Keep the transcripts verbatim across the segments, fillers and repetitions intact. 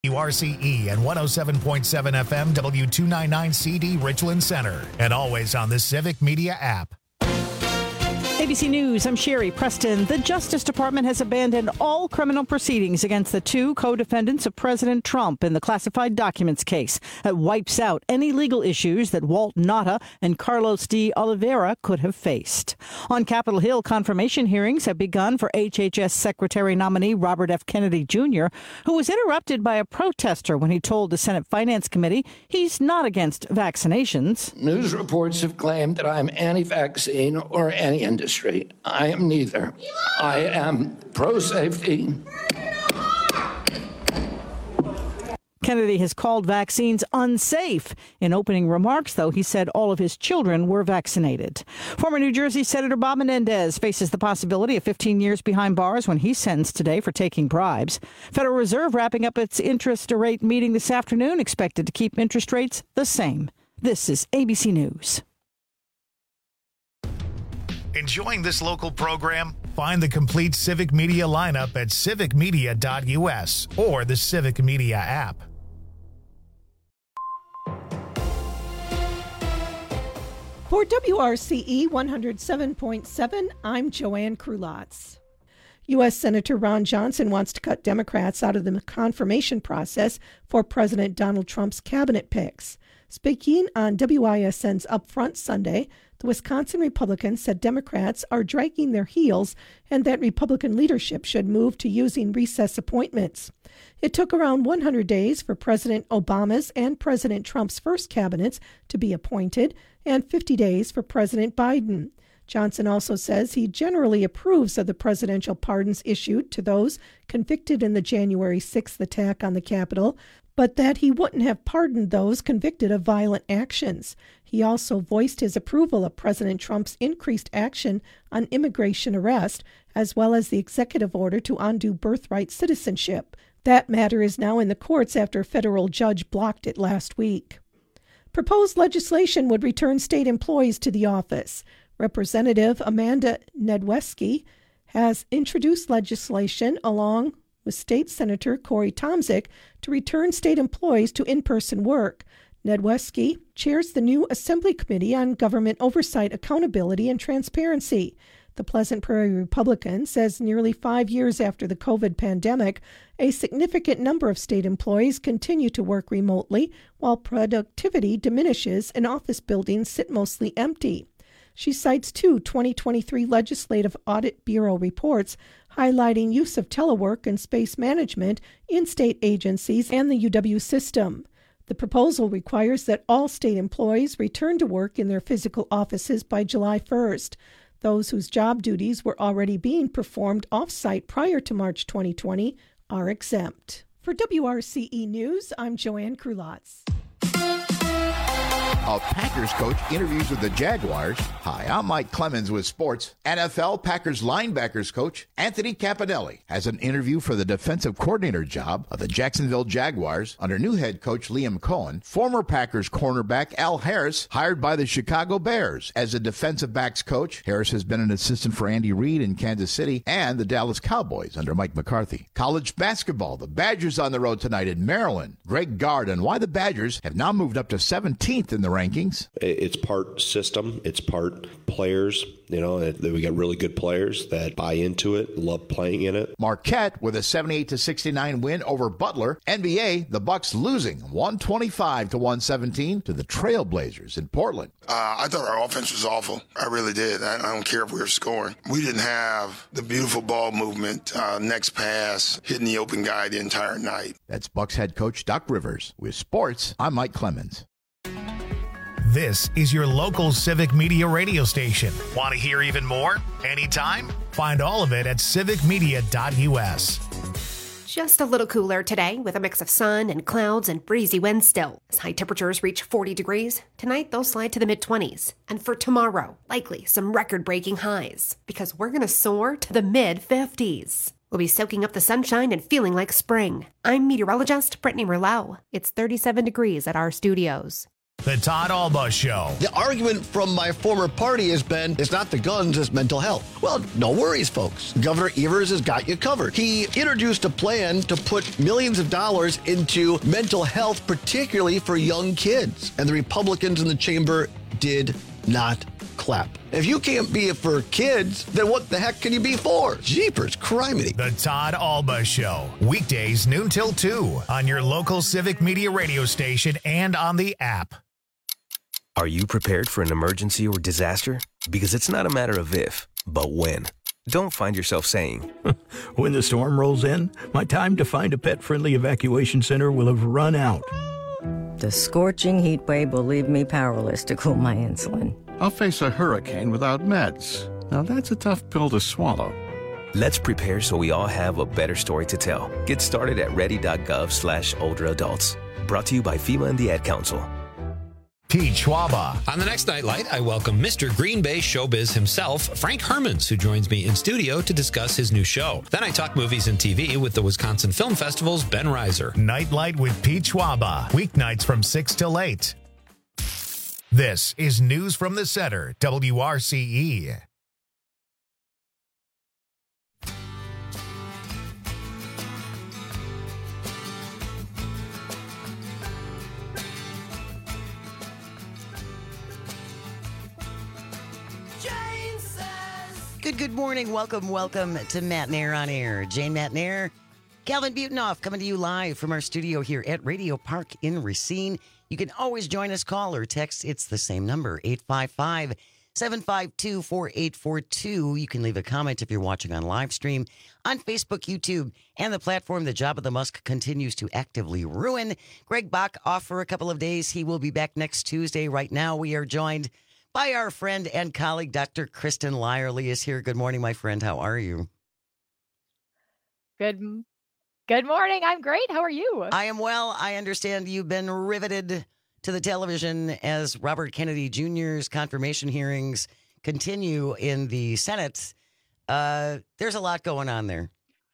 W R C E and one oh seven point seven F M W two ninety-nine C D Richland Center. And always on the Civic Media app. A B C News, I'm Sherry Preston. The Justice Department has abandoned all criminal proceedings against the two co-defendants of President Trump in the classified documents case. It wipes out any legal issues that Walt Nauta and Carlos de Oliveira could have faced. On Capitol Hill, confirmation hearings have begun for H H S Secretary nominee Robert F. Kennedy Junior, who was interrupted by a protester when he told the Senate Finance Committee he's not against vaccinations. News reports have claimed that I'm anti-vaccine or anti-industry. I am neither. I am pro-safety. Kennedy has called vaccines unsafe. In opening remarks, though, he said all of his children were vaccinated. Former New Jersey Senator Bob Menendez faces the possibility of fifteen years behind bars when he's sentenced today for taking bribes. Federal Reserve wrapping up its interest rate meeting this afternoon, expected to keep interest rates the same. This is A B C News. Enjoying this local program? Find the complete Civic Media lineup at civic media dot U S or the Civic Media app. For W R C E one oh seven point seven, I'm Joanne Krulotz. U S. Senator Ron Johnson wants to cut Democrats out of the confirmation process for President Donald Trump's cabinet picks. Speaking on W I S N's Upfront Sunday, the Wisconsin Republican said Democrats are dragging their heels and that Republican leadership should move to using recess appointments. It took around one hundred days for President Obama's and President Trump's first cabinets to be appointed and fifty days for President Biden. Johnson also says he generally approves of the presidential pardons issued to those convicted in the January sixth attack on the Capitol, but that he wouldn't have pardoned those convicted of violent actions. He also voiced his approval of President Trump's increased action on immigration arrest, as well as the executive order to undo birthright citizenship. That matter is now in the courts after a federal judge blocked it last week. Proposed legislation would return state employees to the office. Representative Amanda Nedwesky has introduced legislation along with State Senator Corey Tomczyk to return state employees to in-person work. Nedwesky chairs the new Assembly Committee on Government Oversight, Accountability, and Transparency. The Pleasant Prairie Republican says nearly five years after the COVID pandemic, a significant number of state employees continue to work remotely while productivity diminishes and office buildings sit mostly empty. She cites two twenty twenty-three Legislative Audit Bureau reports highlighting use of telework and space management in state agencies and the U W system. The proposal requires that all state employees return to work in their physical offices by July first. Those whose job duties were already being performed off-site prior to March twenty twenty are exempt. For W R C E News, I'm Joanne Krulotz. A Packers coach interviews with the Jaguars. Hi, I'm Mike Clemens with sports. N F L Packers linebackers coach Anthony Caponelli has an interview for the defensive coordinator job of the Jacksonville Jaguars under new head coach Liam Cohen. Former Packers cornerback Al Harris hired by the Chicago Bears as a defensive backs coach. Harris has been an assistant for Andy Reid in Kansas City and the Dallas Cowboys under Mike McCarthy. College basketball, the Badgers on the road tonight in Maryland. Greg Gard on why the Badgers have now moved up to seventeenth in the rankings. It's part system, it's part players, you know, we got really good players that buy into it, love playing in it. Marquette with a seventy-eight to sixty-nine win over Butler. N B A, the Bucks losing one twenty-five to one seventeen to the Trailblazers in Portland. Uh, I thought our offense was awful. I really did. I, I don't care if we were scoring. We didn't have the beautiful ball movement, uh, next pass, hitting the open guy the entire night. That's Bucks head coach Doc Rivers. With sports, I'm Mike Clemens. This is your local Civic Media radio station. Want to hear even more? Anytime? Find all of it at civic media dot U S. Just a little cooler today with a mix of sun and clouds and breezy winds still. As high temperatures reach forty degrees, tonight they'll slide to the mid-twenties. And for tomorrow, likely some record-breaking highs because we're going to soar to the mid-fifties. We'll be soaking up the sunshine and feeling like spring. I'm meteorologist Brittany Merlot. It's thirty-seven degrees at our studios. The Todd Alba Show. The argument from my former party has been, it's not the guns, it's mental health. Well, no worries, folks. Governor Evers has got you covered. He introduced a plan to put millions of dollars into mental health, particularly for young kids. And the Republicans in the chamber did not clap. If you can't be it for kids, then what the heck can you be for? Jeepers, criminy. The Todd Alba Show. Weekdays noon till two on your local Civic Media radio station and on the app. Are you prepared for an emergency or disaster? Because it's not a matter of if, but when. Don't find yourself saying, when the storm rolls in, my time to find a pet-friendly evacuation center will have run out. The scorching heat wave will leave me powerless to cool my insulin. I'll face a hurricane without meds. Now that's a tough pill to swallow. Let's prepare so we all have a better story to tell. Get started at ready.gov slash older adults. Brought to you by FEMA and the Ad Council. Pete Schwaba. On the next Nightlight, I welcome Mister Green Bay Showbiz himself, Frank Hermans, who joins me in studio to discuss his new show. Then I talk movies and T V with the Wisconsin Film Festival's Ben Reiser. Nightlight with Pete Schwaba. Weeknights from six till eight. This is News from the Center, W R C E. Good, good morning. Welcome, welcome to Matt Nair on Air. Jane Matt Nair, Calvin Butenoff coming to you live from our studio here at Radio Park in Racine. You can always join us, call or text. It's the same number, eight five five, seven five two, four eight four two. You can leave a comment if you're watching on live stream on Facebook, YouTube, and the platform the Job of the Musk continues to actively ruin. Greg Bach off for a couple of days. He will be back next Tuesday. Right now, we are joined by our friend and colleague, Doctor Kristen Lyerly is here. Good morning, my friend. How are you? Good Good morning. I'm great. How are you? I am well. I understand you've been riveted to the television as Robert Kennedy Junior's confirmation hearings continue in the Senate. Uh, there's a lot going on there.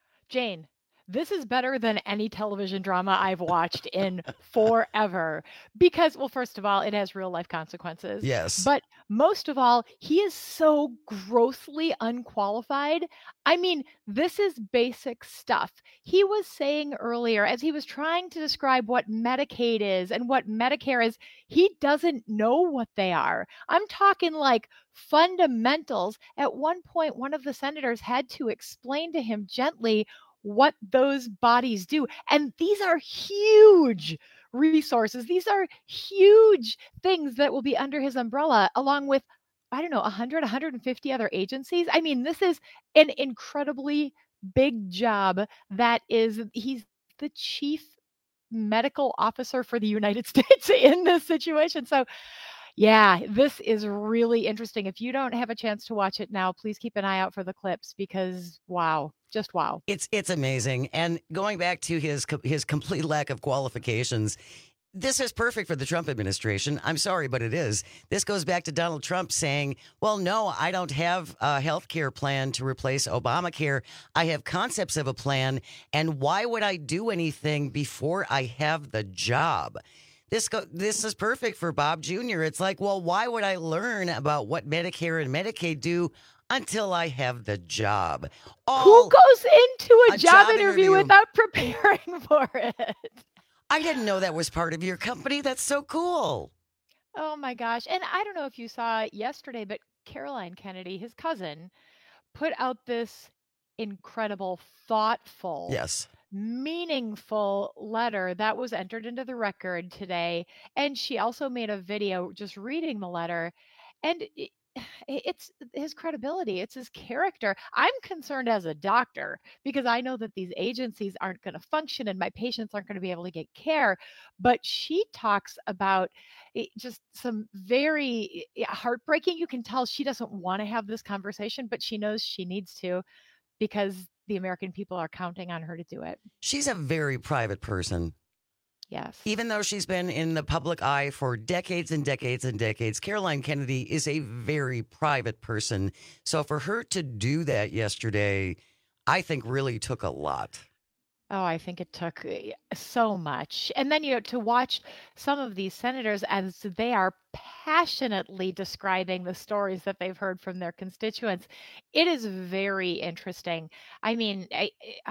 Jane, this is better than any television drama I've watched in forever. Because, well, first of all, it has real life consequences. Yes. But most of all, he is so grossly unqualified. I mean, this is basic stuff. He was saying earlier, as he was trying to describe what Medicaid is and what Medicare is, he doesn't know what they are. I'm talking like fundamentals. At one point, one of the senators had to explain to him gently what those bodies do. And these are huge resources. These are huge things that will be under his umbrella, along with, I don't know, one hundred, one hundred fifty other agencies. I mean, this is an incredibly big job that is, he's the chief medical officer for the United States in this situation. So yeah, this is really interesting. If you don't have a chance to watch it now, please keep an eye out for the clips because wow, just wow. It's it's amazing. And going back to his his complete lack of qualifications, this is perfect for the Trump administration. I'm sorry, but it is. This goes back to Donald Trump saying, well, no, I don't have a health care plan to replace Obamacare. I have concepts of a plan. And why would I do anything before I have the job? This go, this is perfect for Bob Junior It's like, well, why would I learn about what Medicare and Medicaid do until I have the job? All Who goes into a, a job, job interview, interview without preparing for it? I didn't know that was part of your company. That's so cool. Oh, my gosh. And I don't know if you saw it yesterday, but Caroline Kennedy, his cousin, put out this incredible, thoughtful, yes, meaningful letter that was entered into the record today. And she also made a video just reading the letter. And it, it's his credibility. It's his character. I'm concerned as a doctor because I know that these agencies aren't going to function and my patients aren't going to be able to get care. But she talks about just some very heartbreaking. You can tell she doesn't want to have this conversation, but she knows she needs to because the American people are counting on her to do it. She's a very private person. Yes. Even though she's been in the public eye for decades and decades and decades, Caroline Kennedy is a very private person. So for her to do that yesterday, I think really took a lot. Oh, I think it took uh, so much. And then, you know, to watch some of these senators as they are passionately describing the stories that they've heard from their constituents, it is very interesting. I mean, I-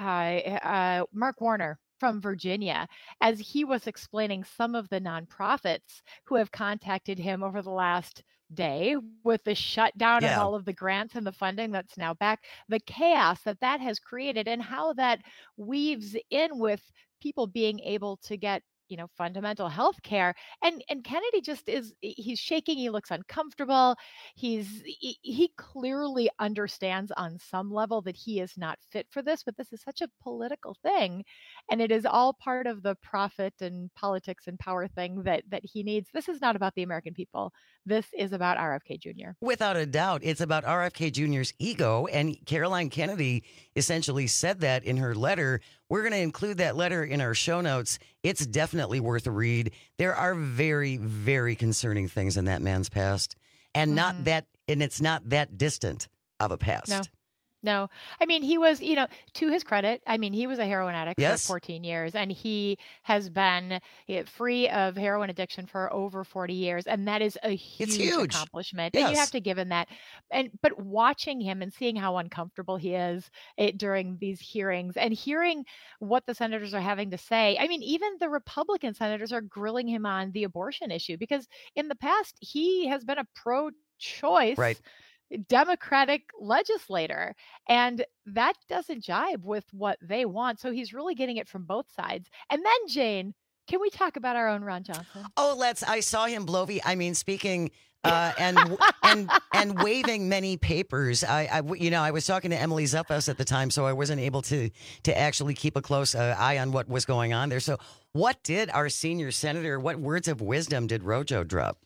uh, uh, Mark Warner from Virginia, as he was explaining some of the nonprofits who have contacted him over the last day with the shutdown of Yeah. all of the grants and the funding that's now back, the chaos that that has created and how that weaves in with people being able to get, you know, fundamental health care. And and Kennedy just is he's shaking, he looks uncomfortable. He's he, he clearly understands on some level that he is not fit for this, but this is such a political thing and it is all part of the profit and politics and power thing that that he needs. This is not about the American people. This is about R F K Junior Without a doubt, it's about R F K Junior's ego, and Caroline Kennedy essentially said that in her letter. We're going to include that letter in our show notes. It's definitely worth a read. There are very, very concerning things in that man's past, and Mm-hmm. not that, and it's not that distant of a past. No. No, I mean, he was, you know, to his credit, I mean, he was a heroin addict Yes. for fourteen years and he has been eh, free of heroin addiction for over forty years. And that is a huge, huge. accomplishment. And you Yes. have to give him that. And, but watching him and seeing how uncomfortable he is eh, during these hearings and hearing what the senators are having to say. I mean, even the Republican senators are grilling him on the abortion issue because in the past, he has been a pro-choice Right. Democratic legislator. And that doesn't jibe with what they want. So he's really getting it from both sides. And then, Jane, can we talk about our own Ron Johnson? Oh, let's. I saw him blow. I mean, speaking uh, and and and waving many papers. I, I, you know, I was talking to Emily Zuppus at the time, so I wasn't able to to actually keep a close uh, eye on what was going on there. So, what did our senior senator? What words of wisdom did Rojo drop?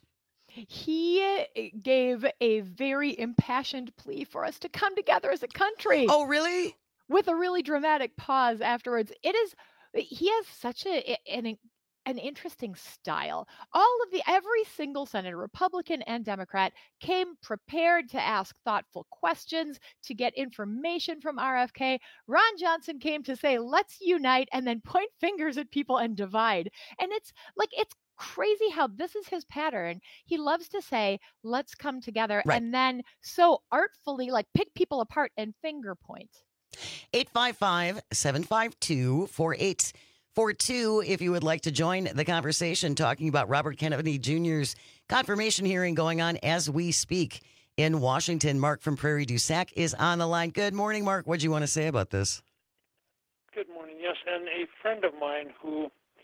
He gave a very impassioned plea for us to come together as a country. Oh, really? With a really dramatic pause afterwards. It is, he has such a, an, an interesting style. All of the, every single senator, Republican and Democrat, came prepared to ask thoughtful questions, to get information from R F K. Ron Johnson came to say, let's unite, and then point fingers at people and divide. And it's like, it's crazy how this is his pattern. He loves to say, let's come together, Right. and then so artfully, like, pick people apart and finger point. eight five five, seven five two, four eight four two if you would like to join the conversation talking about Robert Kennedy Junior's confirmation hearing going on as we speak in Washington. Mark from Prairie du Sac is on the line. Good morning, Mark. What do you want to say about this? Good morning. Yes, and a friend of mine who,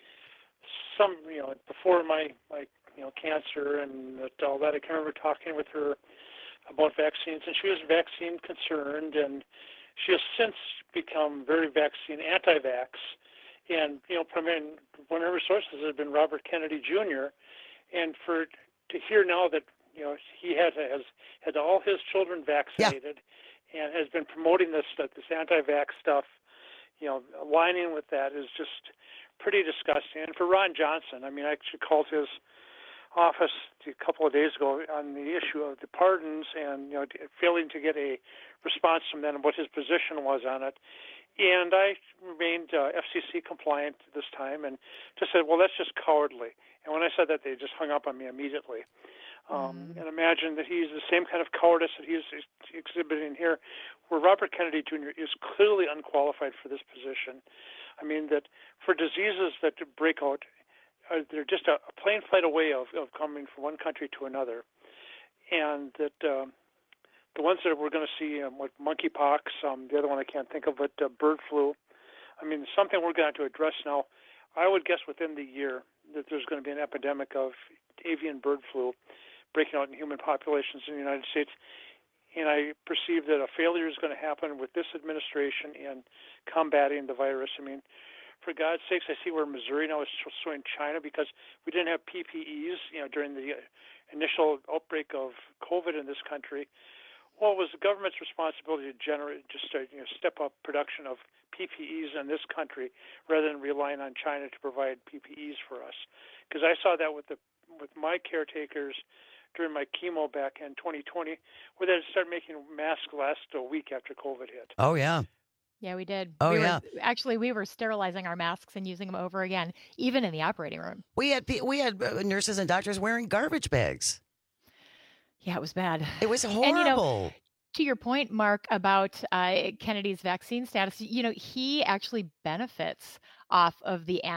some you know, before my my you know cancer and all that, I can remember talking with her about vaccines, and she was vaccine concerned, and she has since become very vaccine anti-vax. And you know, primarily one of her sources has been Robert Kennedy Junior And for to hear now that you know he has has had all his children vaccinated, yeah. and has been promoting this this anti-vax stuff, you know, aligning with that is just pretty disgusting. And for Ron Johnson, I mean, I actually called his office a couple of days ago on the issue of the pardons and, you know, failing to get a response from them, what his position was on it. And I remained uh, F C C compliant this time and just said, well, that's just cowardly. And when I said that, they just hung up on me immediately. Um, mm. And imagine that he's the same kind of cowardice that he's exhibiting here, where Robert Kennedy Junior is clearly unqualified for this position. I mean, that for diseases that break out, uh, they're just a, a plain flight away of, of coming from one country to another. And that uh, the ones that we're going to see, um, like monkeypox, um, the other one I can't think of, but uh, bird flu, I mean, something we're going to have to address now. I would guess within the year that there's going to be an epidemic of avian bird flu breaking out in human populations in the United States. And I perceive that a failure is going to happen with this administration in combating the virus. I mean, for God's sakes, I see where Missouri now is suing China because we didn't have P P Es, you know, during the initial outbreak of COVID in this country. Well, it was the government's responsibility to generate, just to, you know, step up production of P P Es in this country rather than relying on China to provide P P Es for us. Because I saw that with the with my caretakers during my chemo back in twenty twenty, where they started making masks last a week after COVID hit. Oh, yeah. Yeah, we did. Oh, we yeah. Were, actually, we were sterilizing our masks and using them over again, even in the operating room. We had we had nurses and doctors wearing garbage bags. Yeah, it was bad. It was horrible. And, you know, to your point, Mark, about uh, Kennedy's vaccine status, you know, he actually benefits off of the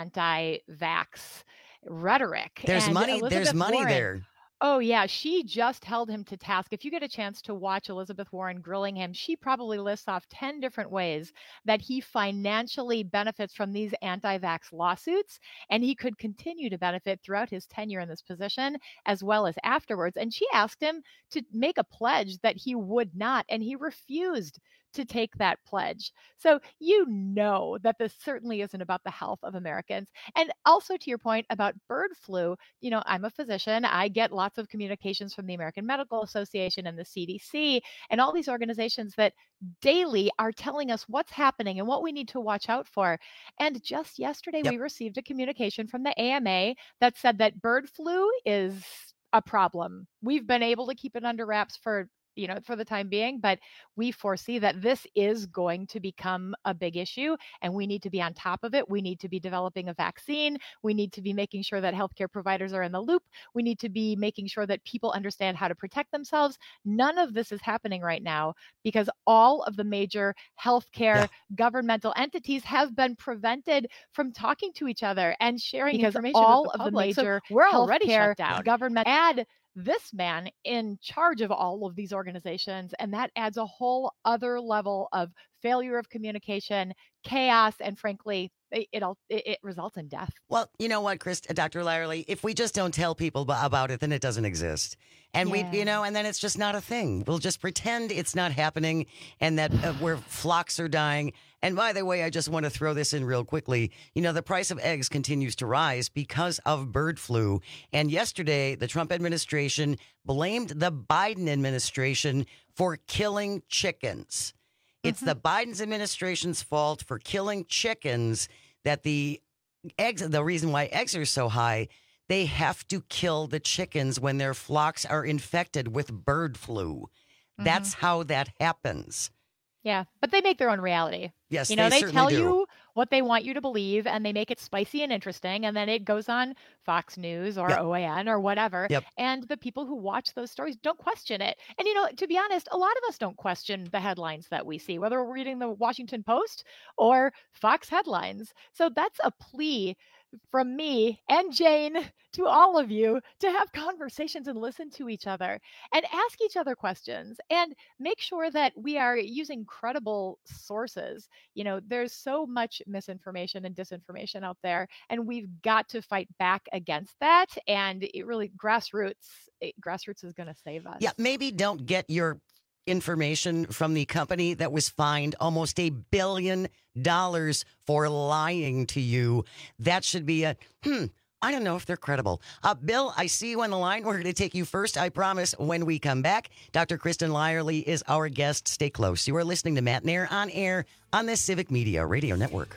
anti-vax rhetoric. There's and money. Elizabeth There's money Warren, there. Oh, yeah. She just held him to task. If you get a chance to watch Elizabeth Warren grilling him, she probably lists off ten different ways that he financially benefits from these anti-vax lawsuits, and he could continue to benefit throughout his tenure in this position as well as afterwards. And she asked him to make a pledge that he would not, and he refused to take that pledge. So you know that this certainly isn't about the health of Americans. And also to your point about bird flu, you know, I'm a physician. I get lots of communications from the American Medical Association and the C D C and all these organizations that daily are telling us what's happening and what we need to watch out for. And just yesterday, yep. we received a communication from the A M A that said that bird flu is a problem. We've been able to keep it under wraps for you know, for the time being, but we foresee that this is going to become a big issue and we need to be on top of it. We need to be developing a vaccine. We need to be making sure that healthcare providers are in the loop. We need to be making sure that people understand how to protect themselves. None of this is happening right now because all of the major healthcare yeah. governmental entities have been prevented from talking to each other and sharing because information all with the of public. The major so we're already shut down. Government add this man in charge of all of these organizations, and that adds a whole other level of failure of communication, chaos, and frankly, it, it, it results in death. Well, you know what, Chris, Doctor Lyerly, if we just don't tell people about it, then it doesn't exist. And yeah. we, you know, and then it's just not a thing. We'll just pretend it's not happening and that uh, where flocks are dying. And by the way, I just want to throw this in real quickly. You know, the price of eggs continues to rise because of bird flu. And yesterday, the Trump administration blamed the Biden administration for killing chickens. It's mm-hmm. the Biden's administration's fault for killing chickens that the eggs, the reason why eggs are so high, they have to kill the chickens when their flocks are infected with bird flu. Mm-hmm. That's how that happens. Yeah, but they make their own reality. Yes, you know, they, they tell do. you what they want you to believe, and they make it spicy and interesting, and then it goes on Fox News or yep. O A N or whatever, yep. and the people who watch those stories don't question it. And, you know, to be honest, a lot of us don't question the headlines that we see, whether we're reading the Washington Post or Fox headlines. So that's a plea from me and Jane to all of you to have conversations and listen to each other and ask each other questions and make sure that we are using credible sources. You know, there's so much misinformation and disinformation out there, and we've got to fight back against that. And it really grassroots, it, grassroots is going to save us. Yeah, maybe don't get your information from the company that was fined almost a billion dollars for lying to you. That should be a, hmm, I don't know if they're credible. Uh, Bill, I see you on the line. We're going to take you first, I promise, when we come back. Doctor Kristen Lyerly is our guest. Stay close. You are listening to Matt Nair on air on the Civic Media Radio Network.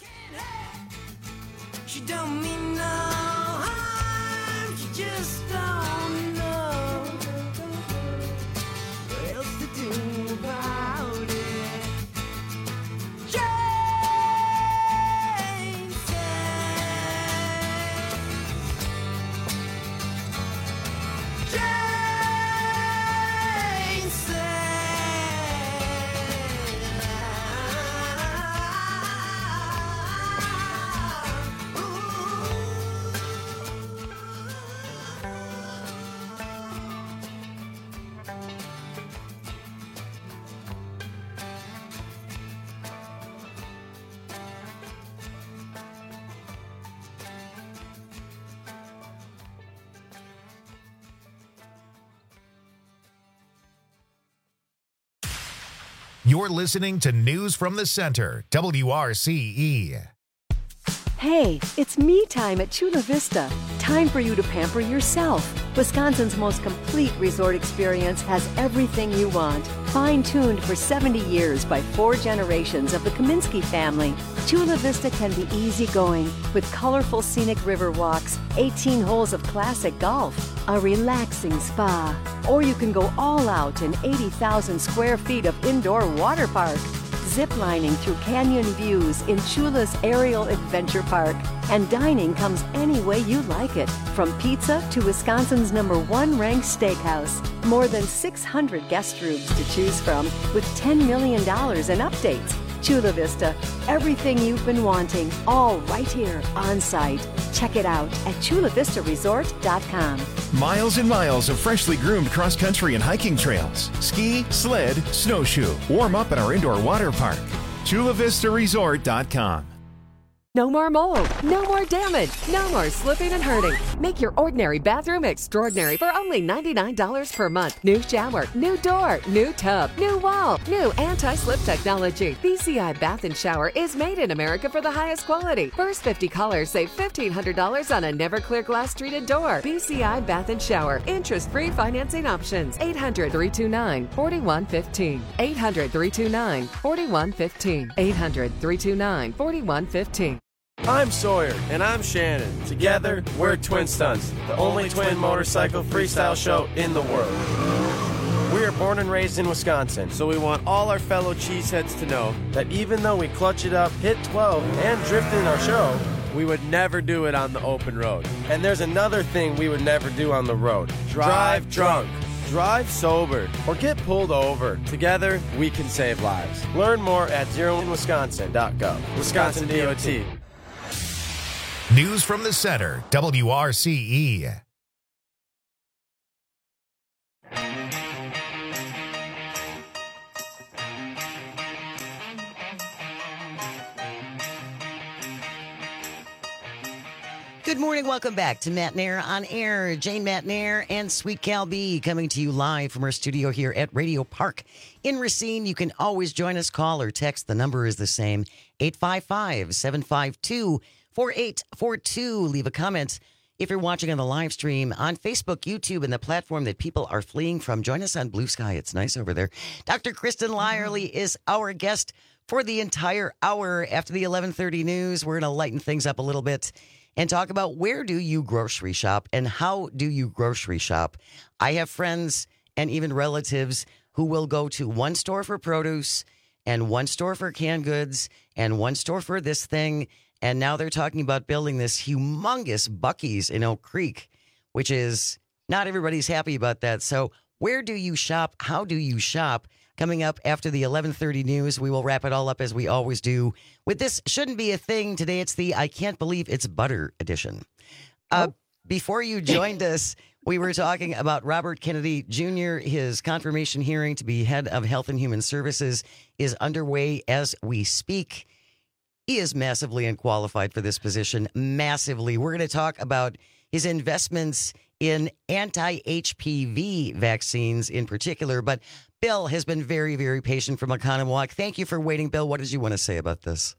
She don't mean no harm. She just don't know what else to do about it. Jane You're listening to News from the Center, W R C E. Hey, it's me time at Chula Vista. Time for you to pamper yourself. Wisconsin's most complete resort experience has everything you want. Fine-tuned for seventy years by four generations of the Kaminsky family, Chula Vista can be easygoing with colorful scenic river walks, eighteen holes of classic golf, a relaxing spa, or you can go all out in eighty thousand square feet of indoor water park. ziplining through canyon views in Chula's Aerial Adventure Park. And dining comes any way you like it, from pizza to Wisconsin's number one ranked steakhouse. More than six hundred guest rooms to choose from with ten million dollars in updates. Chula Vista, everything you've been wanting, all right here on site. Check it out at chula vista resort dot com. Miles and miles of freshly groomed cross-country and hiking trails. Ski, sled, snowshoe. Warm up at our indoor water park. chula vista resort dot com. No more mold, no more damage, no more slipping and hurting. Make your ordinary bathroom extraordinary for only ninety-nine dollars per month. New shower, new door, new tub, new wall, new anti-slip technology. B C I Bath and Shower is made in America for the highest quality. First fifty callers save fifteen hundred dollars on a never clear glass treated door. B C I Bath and Shower. Interest-free financing options. eight hundred, three two nine, four one one five. eight hundred, three two nine, four one one five. eight hundred, three two nine, four one one five. I'm Sawyer. And I'm Shannon. Together, we're Twin Stunts, the only twin motorcycle freestyle show in the world. We are born and raised in Wisconsin, so we want all our fellow cheeseheads to know that even though we clutch it up, hit twelve, and drift in our show, we would never do it on the open road. And there's another thing we would never do on the road. Drive drunk. Drive sober or get pulled over. Together, we can save lives. Learn more at zero in wisconsin dot gov. Wisconsin D O T. News from the center, W R C E. Good morning. Welcome back to Matt Nair on Air. Jane Matt Nair and Sweet Cal B coming to you live from our studio here at Radio Park in Racine. You can always join us, call or text. The number is the same, eight five five, seven five two, four eight four two. Leave a comment. If you're watching on the live stream on Facebook, YouTube, and the platform that people are fleeing from, join us on Blue Sky. It's nice over there. Doctor Kristen Lyerly is our guest for the entire hour. After the eleven thirty news, we're going to lighten things up a little bit and talk about where do you grocery shop and how do you grocery shop. I have friends and even relatives who will go to one store for produce and one store for canned goods and one store for this thing. And now they're talking about building this humongous Buc-ee's in Oak Creek, which is not everybody's happy about that. So where do you shop? How do you shop? Coming up after the eleven thirty news, we will wrap it all up as we always do with This Shouldn't Be a Thing. Today it's the I Can't Believe It's Butter edition. Uh, oh. Before you joined us, we were talking about Robert Kennedy Junior His confirmation hearing to be head of Health and Human Services is underway as we speak. He is massively unqualified for this position, massively. We're going to talk about his investments in anti-H P V vaccines in particular, but Bill has been very, very patient from Oconomowoc. Thank you for waiting, Bill. What did you want to say about this?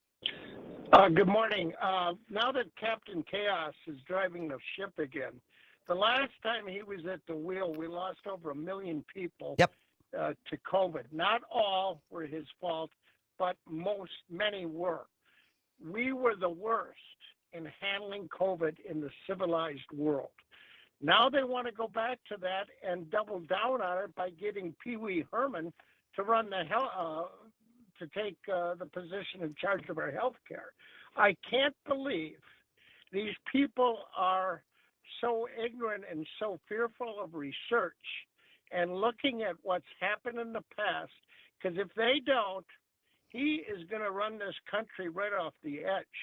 Uh, good morning. Uh, now that Captain Chaos is driving the ship again, the last time he was at the wheel, we lost over a million people yep. uh, to COVID. Not all were his fault, but most, many were. We were the worst in handling COVID in the civilized world. Now they want to go back to that and double down on it by getting Pee Wee Herman to run the hell, uh, to take uh, the position in charge of our health care. I can't believe these people are so ignorant and so fearful of research and looking at what's happened in the past, because if they don't, he is going to run this country right off the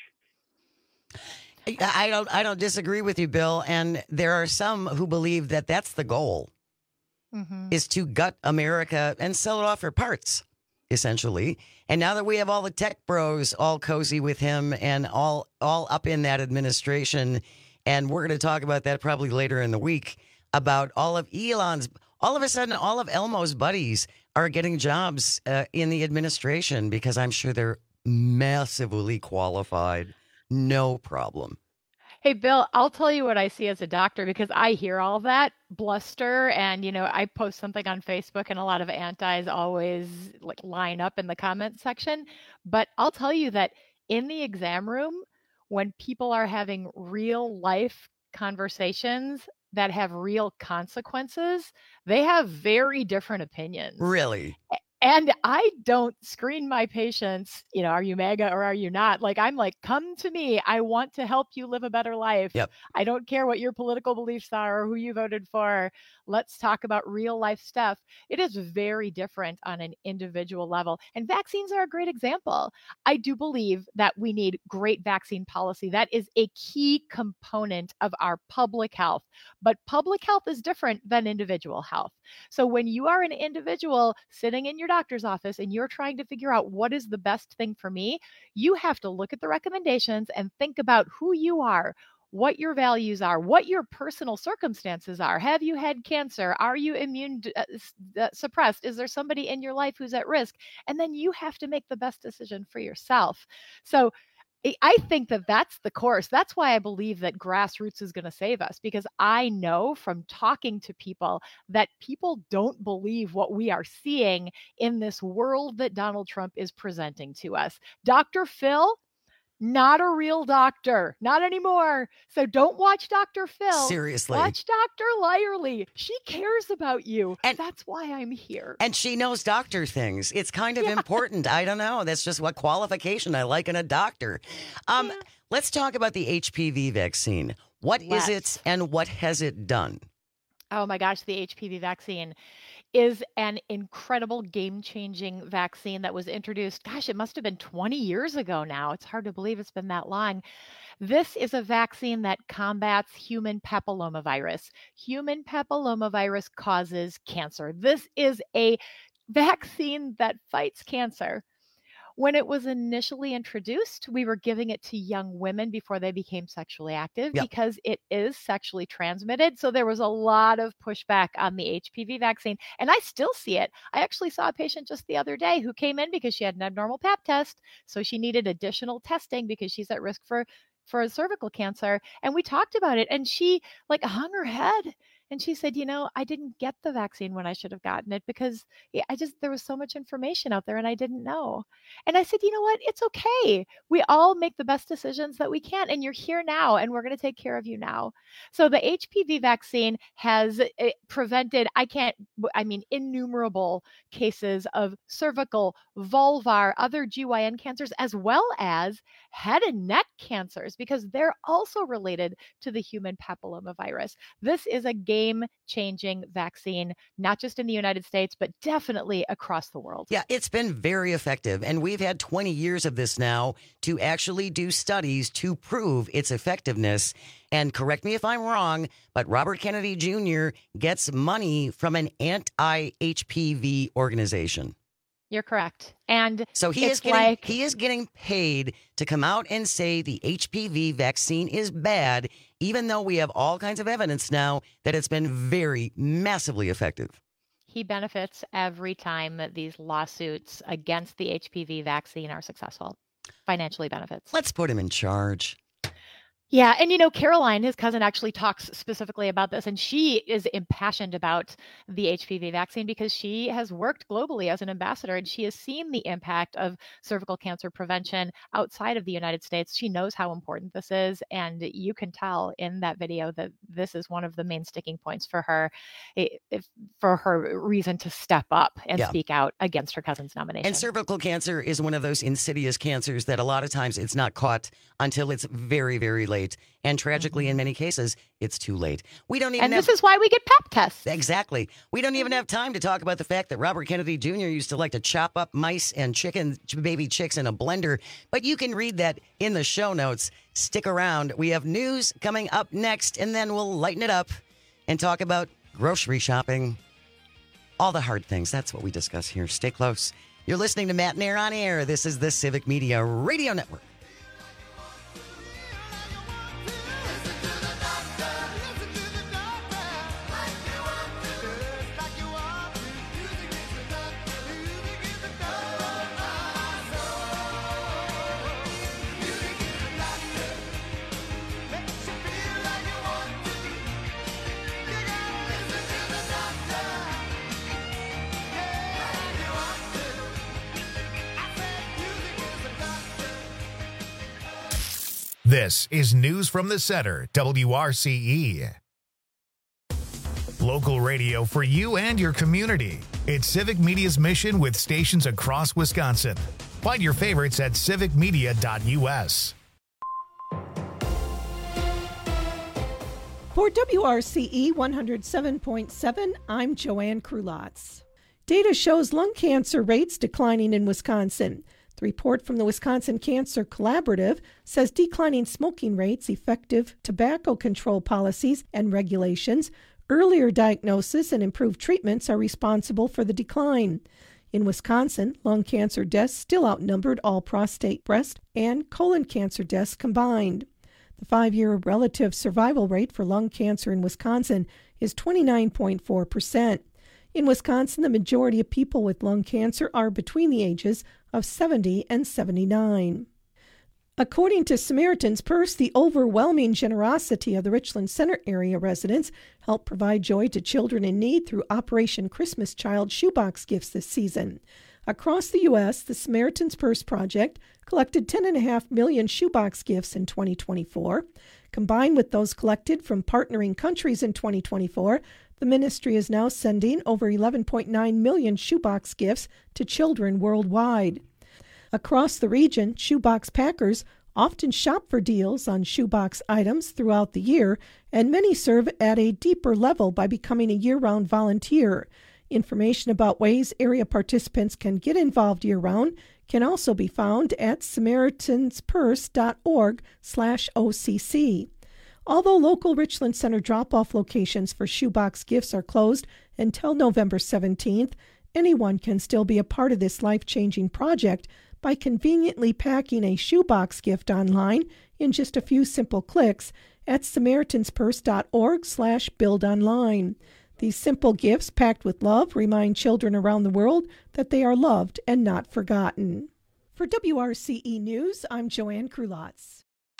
edge. I don't I don't disagree with you, Bill. And there are some who believe that that's the goal, mm-hmm. is to gut America and sell it off for parts, essentially. And now that we have all the tech bros all cozy with him and all all up in that administration, and we're going to talk about that probably later in the week, about all of Elon's, all of a sudden, all of Elmo's buddies are getting jobs uh, in the administration because I'm sure they're massively qualified. No problem. Hey, Bill, I'll tell you what I see as a doctor because I hear all that bluster and, you know, I post something on Facebook and a lot of antis always like line up in the comments section. But I'll tell you that in the exam room, when people are having real life conversations that have real consequences, they have very different opinions. Really? And I don't screen my patients, you know, are you MAGA or are you not? Like, I'm like, come to me. I want to help you live a better life. Yep. I don't care what your political beliefs are or who you voted for. Let's talk about real life stuff. It is very different on an individual level. And vaccines are a great example. I do believe that we need great vaccine policy. That is a key component of our public health. But public health is different than individual health. So when you are an individual sitting in your doctor's office and you're trying to figure out what is the best thing for me, you have to look at the recommendations and think about who you are, what your values are, what your personal circumstances are. Have you had cancer? Are you immune uh, suppressed? Is there somebody in your life who's at risk? And then you have to make the best decision for yourself. So I think that that's the course. That's why I believe that grassroots is going to save us, because I know from talking to people that people don't believe what we are seeing in this world that Donald Trump is presenting to us. Doctor Phil, not a real doctor, not anymore. So don't watch Doctor Phil. Seriously. Watch Doctor Lyerly. She cares about you. And that's why I'm here. And she knows doctor things. It's kind of yeah. important. I don't know. That's just what qualification I like in a doctor. Um, yeah. Let's talk about the H P V vaccine. What Let's. is it and what has it done? Oh my gosh, the H P V vaccine is an incredible game-changing vaccine that was introduced, gosh, it must have been twenty years ago now. It's hard to believe it's been that long. This is a vaccine that combats human papillomavirus. Human papillomavirus causes cancer. This is a vaccine that fights cancer. When it was initially introduced, we were giving it to young women before they became sexually active yep. because it is sexually transmitted. So there was a lot of pushback on the H P V vaccine. And I still see it. I actually saw a patient just the other day who came in because she had an abnormal pap test. So she needed additional testing because she's at risk for, for cervical cancer. And we talked about it. And she like hung her head. And she said, you know, I didn't get the vaccine when I should have gotten it because I just, there was so much information out there and I didn't know. And I said, you know what? It's okay. We all make the best decisions that we can. And you're here now and we're going to take care of you now. So the H P V vaccine has prevented, I can't, I mean, innumerable cases of cervical, vulvar, other G Y N cancers, as well as head and neck cancers, because they're also related to the human papillomavirus. This is a game-changing vaccine, not just in the United States, but definitely across the world. Yeah, it's been very effective. And we've had twenty years of this now to actually do studies to prove its effectiveness. And correct me if I'm wrong, but Robert Kennedy Junior gets money from an anti-H P V organization. You're correct. And so he is getting like, he is getting paid to come out and say the H P V vaccine is bad, even though we have all kinds of evidence now that it's been very massively effective. He benefits every time that these lawsuits against the H P V vaccine are successful. Financially benefits. Let's put him in charge. Yeah. And, you know, Caroline, his cousin, actually talks specifically about this, and she is impassioned about the H P V vaccine because she has worked globally as an ambassador and she has seen the impact of cervical cancer prevention outside of the United States. She knows how important this is. And you can tell in that video that this is one of the main sticking points for her, if, for her reason to step up and yeah. speak out against her cousin's nomination. And cervical cancer is one of those insidious cancers that a lot of times it's not caught until it's very, very late. And tragically, mm-hmm. in many cases, it's too late. We don't even and have... this is why we get pap tests. Exactly. We don't even have time to talk about the fact that Robert Kennedy Junior used to like to chop up mice and chicken, baby chicks in a blender. But you can read that in the show notes. Stick around. We have news coming up next, and then we'll lighten it up and talk about grocery shopping. All the hard things. That's what we discuss here. Stay close. You're listening to Matt Nair on Air. This is the Civic Media Radio Network. This is News from the Center, W R C E. Local radio for you and your community. It's Civic Media's mission with stations across Wisconsin. Find your favorites at civic media dot u s. For W R C E one oh seven point seven, I'm Joanne Krulotz. Data shows lung cancer rates declining in Wisconsin. The report from the Wisconsin Cancer Collaborative says declining smoking rates, effective tobacco control policies and regulations, earlier diagnosis, and improved treatments are responsible for the decline. In Wisconsin, lung cancer deaths still outnumbered all prostate, breast, and colon cancer deaths combined. The five-year relative survival rate for lung cancer in Wisconsin is twenty-nine point four percent. In Wisconsin, the majority of people with lung cancer are between the ages of seventy and seventy-nine. According to Samaritan's Purse, the overwhelming generosity of the Richland Center area residents helped provide joy to children in need through Operation Christmas Child shoebox gifts this season. Across the U S, the Samaritan's Purse Project collected ten point five million shoebox gifts in twenty twenty-four. Combined with those collected from partnering countries in twenty twenty-four, the ministry is now sending over eleven point nine million shoebox gifts to children worldwide. Across the region, shoebox packers often shop for deals on shoebox items throughout the year, and many serve at a deeper level by becoming a year-round volunteer. Information about ways area participants can get involved year-round can also be found at samaritans purse dot org slash O C C. Although local Richland Center drop-off locations for shoebox gifts are closed until November seventeenth, anyone can still be a part of this life-changing project by conveniently packing a shoebox gift online in just a few simple clicks at samaritans purse dot org slash build online. These simple gifts packed with love remind children around the world that they are loved and not forgotten. For W R C E News, I'm Joanne Krulotz.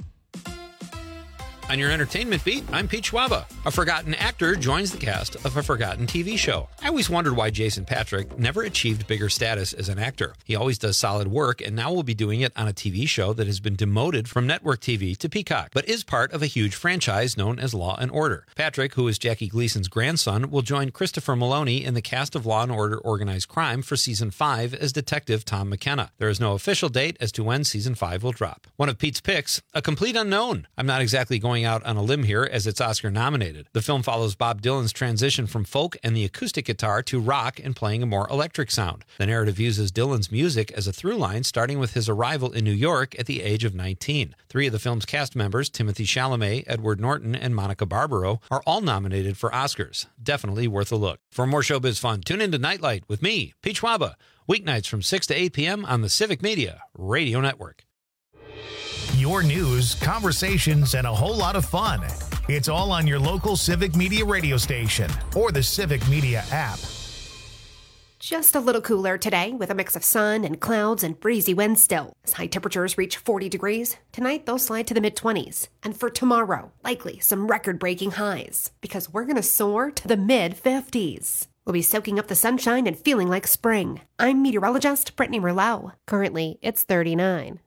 On your entertainment beat, I'm Pete Schwaba. A forgotten actor joins the cast of a forgotten T V show. I always wondered why Jason Patric never achieved bigger status as an actor. He always does solid work, and now will be doing it on a T V show that has been demoted from network T V to Peacock, but is part of a huge franchise known as Law and Order. Patrick, who is Jackie Gleason's grandson, will join Christopher Maloney in the cast of Law and Order Organized Crime for Season five as Detective Tom McKenna. There is no official date as to when Season five will drop. One of Pete's picks, a complete unknown. I'm not exactly going out on a limb here as it's Oscar nominated. The film follows Bob Dylan's transition from folk and the acoustic guitar to rock and playing a more electric sound. The narrative uses Dylan's music as a through line, starting with his arrival in New York at the age of nineteen. Three of the film's cast members, Timothy Chalamet, Edward Norton, and Monica Barbaro, are all nominated for Oscars. Definitely worth a look. For more showbiz fun, tune into Nightlight with me, Pete Schwaba, weeknights from six to eight p.m. on the Civic Media Radio Network. Your news, conversations, and a whole lot of fun. It's all on your local Civic Media radio station or the Civic Media app. Just a little cooler today with a mix of sun and clouds and breezy winds still. As high temperatures reach forty degrees, tonight they'll slide to the mid-twenties. And for tomorrow, likely some record-breaking highs, because we're going to soar to the mid-fifties. We'll be soaking up the sunshine and feeling like spring. I'm meteorologist Brittany Merlot. Currently, it's thirty-nine.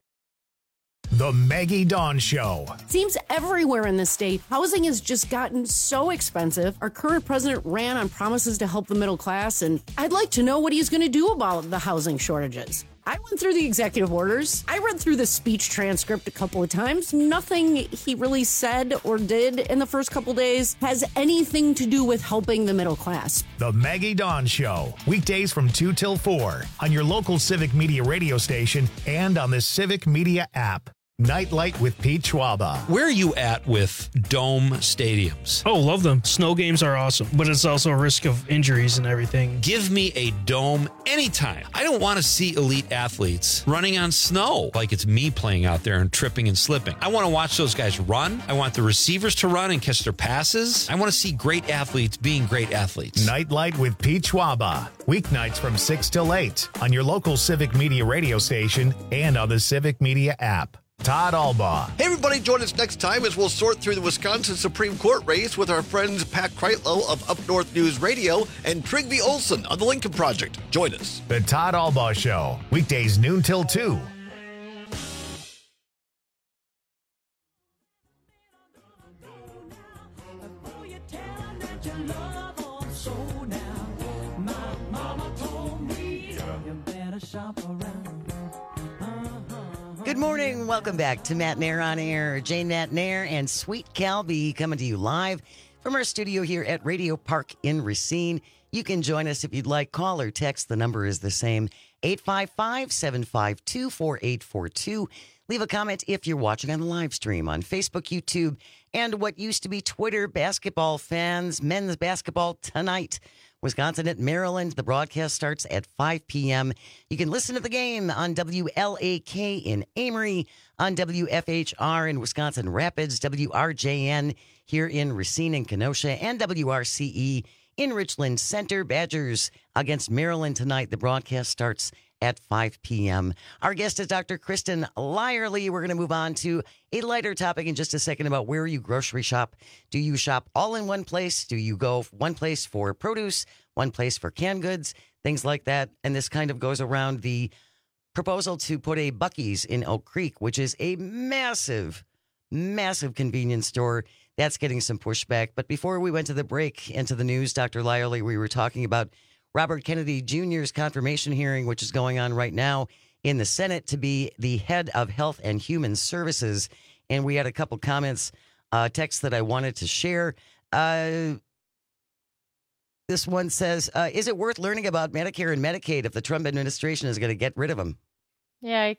The Maggie Dawn Show. Seems everywhere in the state, housing has just gotten so expensive. Our current president ran on promises to help the middle class, and I'd like to know what he's going to do about the housing shortages. I went through the executive orders. I read through the speech transcript a couple of times. Nothing he really said or did in the first couple days has anything to do with helping the middle class. The Maggie Dawn Show. Weekdays from two till four on your local Civic Media radio station and on the Civic Media app. Nightlight with Pete Schwaba. Where are you at with dome stadiums? Oh, love them. Snow games are awesome, but it's also a risk of injuries and everything. Give me a dome anytime. I don't want to see elite athletes running on snow like it's me playing out there and tripping and slipping. I want to watch those guys run. I want the receivers to run and catch their passes. I want to see great athletes being great athletes. Nightlight with Pete Schwaba. Weeknights from six till eight on your local Civic Media radio station and on the Civic Media app. Todd Albaugh. Hey, everybody, join us next time as we'll sort through the Wisconsin Supreme Court race with our friends Pat Kreitlow of Up North News Radio and Trygve Olsen on the Lincoln Project. Join us. The Todd Albaugh Show, weekdays noon till two. Before you tell them that you love So now, my mama told me you better shop around. Uh-huh. Good morning. Welcome back to Matt Nair on Air. Jane Matt Nair and Sweet Calby coming to you live from our studio here at Radio Park in Racine. You can join us if you'd like. Call or text. The number is the same, eight five five, seven five two, four eight four two. Leave a comment if you're watching on the live stream on Facebook, YouTube, and what used to be Twitter. Basketball fans, men's basketball tonight. Wisconsin at Maryland. The broadcast starts at five p.m. You can listen to the game on W L A K in Amory, on W F H R in Wisconsin Rapids, W R J N here in Racine and Kenosha, and W R C E in Richland Center. Badgers against Maryland tonight. The broadcast starts at five p.m. Our guest is Doctor Kristen Lyerly. We're going to move on to a lighter topic in just a second about where you grocery shop. Do you shop all in one place? Do you go one place for produce, one place for canned goods, things like that? And this kind of goes around the proposal to put a Buc-ee's in Oak Creek, which is a massive, massive convenience store. That's getting some pushback. But before we went to the break and to the news, Doctor Lyerly, we were talking about Robert Kennedy Junior's confirmation hearing, which is going on right now in the Senate to be the head of Health and Human Services. And we had a couple comments, uh, texts that I wanted to share. Uh, this one says, uh, is it worth learning about Medicare and Medicaid if the Trump administration is going to get rid of them? Yikes.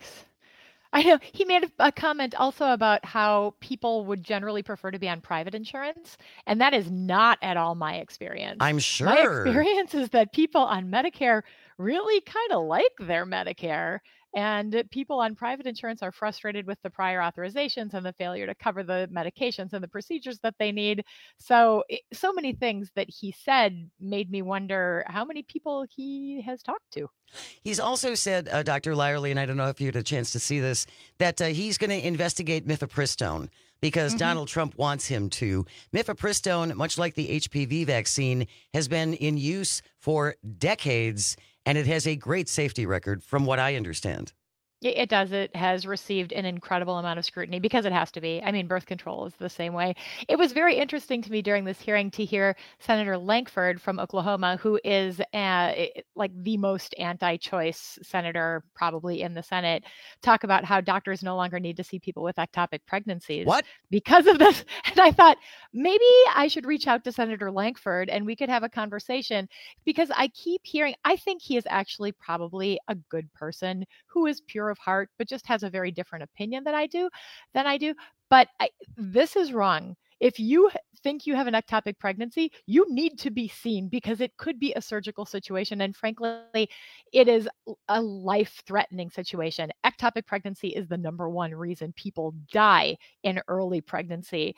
I know he made a, a comment also about how people would generally prefer to be on private insurance, and that is not at all my experience. I'm sure. My experience is that people on Medicare really kind of like their Medicare, and people on private insurance are frustrated with the prior authorizations and the failure to cover the medications and the procedures that they need. So, so many things that he said made me wonder how many people he has talked to. He's also said, uh, Doctor Lyerly, and I don't know if you had a chance to see this, that uh, he's going to investigate mifepristone because mm-hmm. Donald Trump wants him to. Mifepristone, much like the H P V vaccine, has been in use for decades, and it has a great safety record, from what I understand. It does. It has received an incredible amount of scrutiny because it has to be. I mean, birth control is the same way. It was very interesting to me during this hearing to hear Senator Lankford from Oklahoma, who is uh, like the most anti-choice senator probably in the Senate, talk about how doctors no longer need to see people with ectopic pregnancies. What? Because of this. And I thought maybe I should reach out to Senator Lankford and we could have a conversation, because I keep hearing, I think he is actually probably a good person who is pure of heart, but just has a very different opinion than I do, than I do. But I, this is wrong. If you think you have an ectopic pregnancy, you need to be seen because it could be a surgical situation. And frankly, it is a life-threatening situation. Ectopic pregnancy is the number one reason people die in early pregnancy.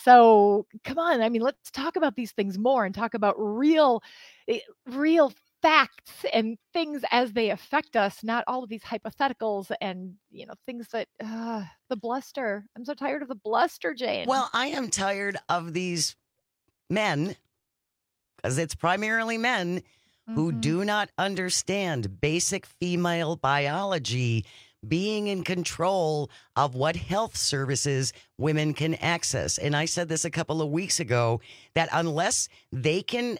So come on. I mean, let's talk about these things more and talk about real, real facts and things as they affect us, not all of these hypotheticals and, you know, things that, uh, the bluster. I'm so tired of the bluster, Jane. Well, I am tired of these men, because it's primarily men, mm-hmm. who do not understand basic female biology, being in control of what health services women can access. And I said this a couple of weeks ago, that unless they can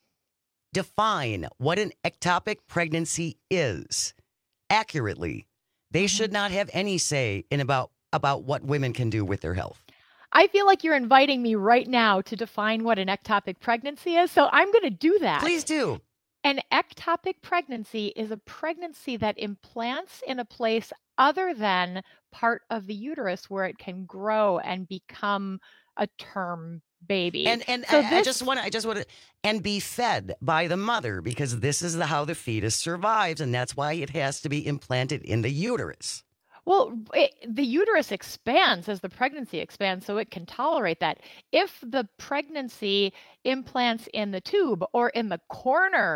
define what an ectopic pregnancy is accurately, they mm-hmm. should not have any say in about, about what women can do with their health. I feel like you're inviting me right now to define what an ectopic pregnancy is, so I'm going to do that. Please do. An ectopic pregnancy is a pregnancy that implants in a place other than part of the uterus where it can grow and become a term baby. And and so I, this, I just want to I just want to and be fed by the mother, because this is the, how the fetus survives, and that's why it has to be implanted in the uterus. Well, it, the uterus expands as the pregnancy expands, so it can tolerate that. If the pregnancy implants in the tube or in the corner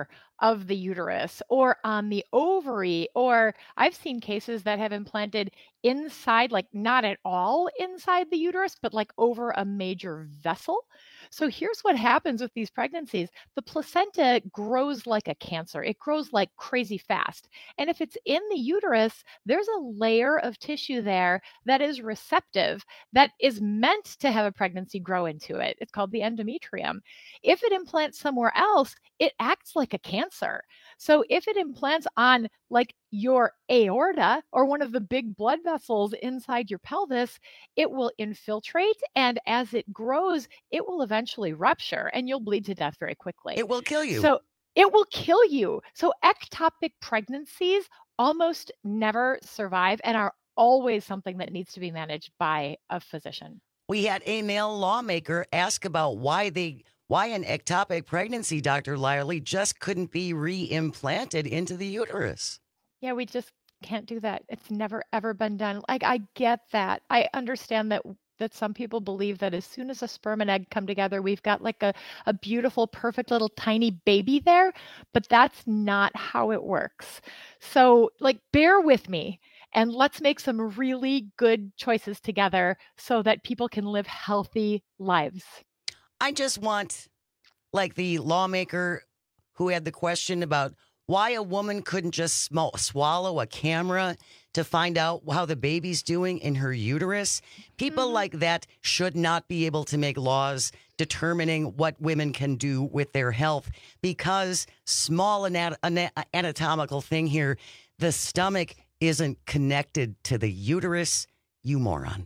of the uterus or on the ovary, or I've seen cases that have implanted inside, like not at all inside the uterus, but like over a major vessel. So here's what happens with these pregnancies. The placenta grows like a cancer. It grows like crazy fast. And if it's in the uterus, there's a layer of tissue there that is receptive, that is meant to have a pregnancy grow into it. It's called the endometrium. If it implants somewhere else, it acts like a cancer. So if it implants on like your aorta or one of the big blood vessels inside your pelvis, it will infiltrate. And as it grows, it will eventually rupture and you'll bleed to death very quickly. It will kill you. So it will kill you. So ectopic pregnancies almost never survive and are always something that needs to be managed by a physician. We had a male lawmaker ask about why they why an ectopic pregnancy, Doctor Lyerly, just couldn't be re-implanted into the uterus. Yeah, we just can't do that. It's never, ever been done. Like, I get that. I understand that that some people believe that as soon as a sperm and egg come together, we've got like a, a beautiful, perfect little tiny baby there, but that's not how it works. So, like, bear with me and let's make some really good choices together so that people can live healthy lives. I just want, like the lawmaker who had the question about why a woman couldn't just sm- swallow a camera to find out how the baby's doing in her uterus. People mm-hmm. like that should not be able to make laws determining what women can do with their health, because small anat- anat- anatomical thing here, the stomach isn't connected to the uterus, you moron.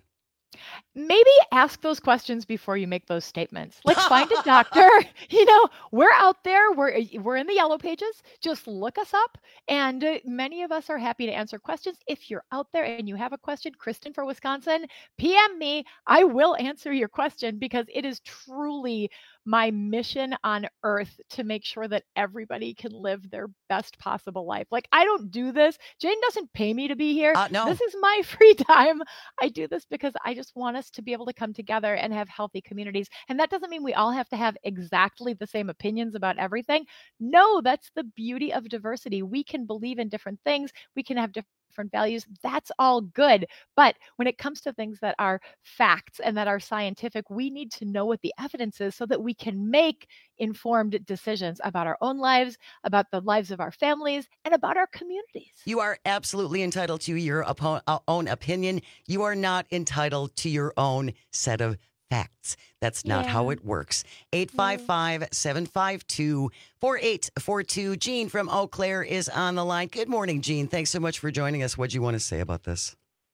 Maybe ask those questions before you make those statements. Like, find a doctor. You know, we're out there. We're we're in the yellow pages. Just look us up. And uh, many of us are happy to answer questions. If you're out there and you have a question, Kristen for Wisconsin, P M me. I will answer your question because it is truly my mission on earth to make sure that everybody can live their best possible life. Like, I don't do this. Jane doesn't pay me to be here. Uh, no. This is my free time. I do this because I just want us to be able to come together and have healthy communities. And that doesn't mean we all have to have exactly the same opinions about everything. No, that's the beauty of diversity. We can believe in different things. We can have different different values. That's all good. But when it comes to things that are facts and that are scientific, we need to know what the evidence is so that we can make informed decisions about our own lives, about the lives of our families, and about our communities. You are absolutely entitled to your oppo- uh, own opinion. You are not entitled to your own set of facts. That's not Yeah. how it works. eight five five, seven five two, four eight four two. Jean from Eau Claire is on the line. Good morning, Jean. Thanks so much for joining us. What do you want to say about this?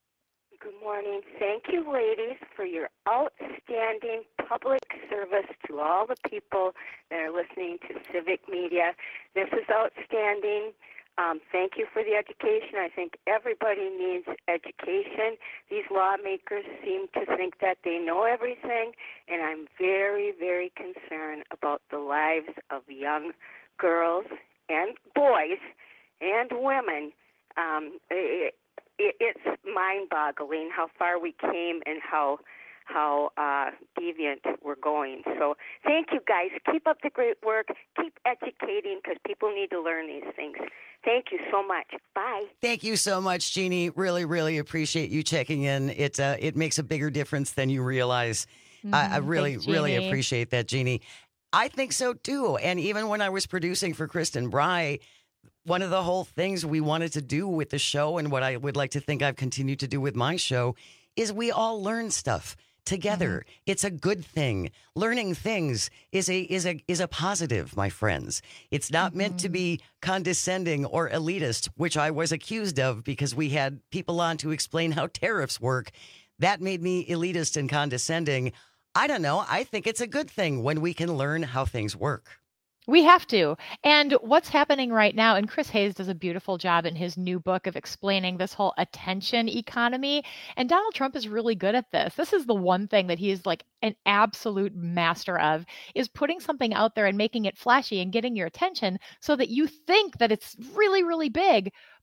Good morning. Thank you, ladies, for your outstanding public service to all the people that are listening to Civic Media. This is outstanding. Um, thank you for the education. I think everybody needs education. These lawmakers seem to think that they know everything, and I'm very, very concerned about the lives of young girls and boys and women. Um, it, it, it's mind-boggling how far we came and how how uh, deviant we're going. So thank you, guys. Keep up the great work. Keep educating because people need to learn these things. Thank you so much. Bye. Thank you so much, Jeannie. Really, really appreciate you checking in. It uh, it makes a bigger difference than you realize. Mm, I, I really, thanks, really Jeannie. appreciate that, Jeannie. I think so, too. And even when I was producing for Kristen Bry, one of the whole things we wanted to do with the show and what I would like to think I've continued to do with my show is we all learn stuff together. Mm-hmm. It's a good thing. Learning things is a is a is a positive, my friends. It's not mm-hmm. meant to be condescending or elitist, which I was accused of because we had people on to explain how tariffs work. That made me elitist and condescending. I don't know. I think it's a good thing when we can learn how things work. We have to. And what's happening right now, and Chris Hayes does a beautiful job in his new book of explaining this whole attention economy. And Donald Trump is really good at this. This is the one thing that he is like an absolute master of, is putting something out there and making it flashy and getting your attention so that you think that it's really, really big.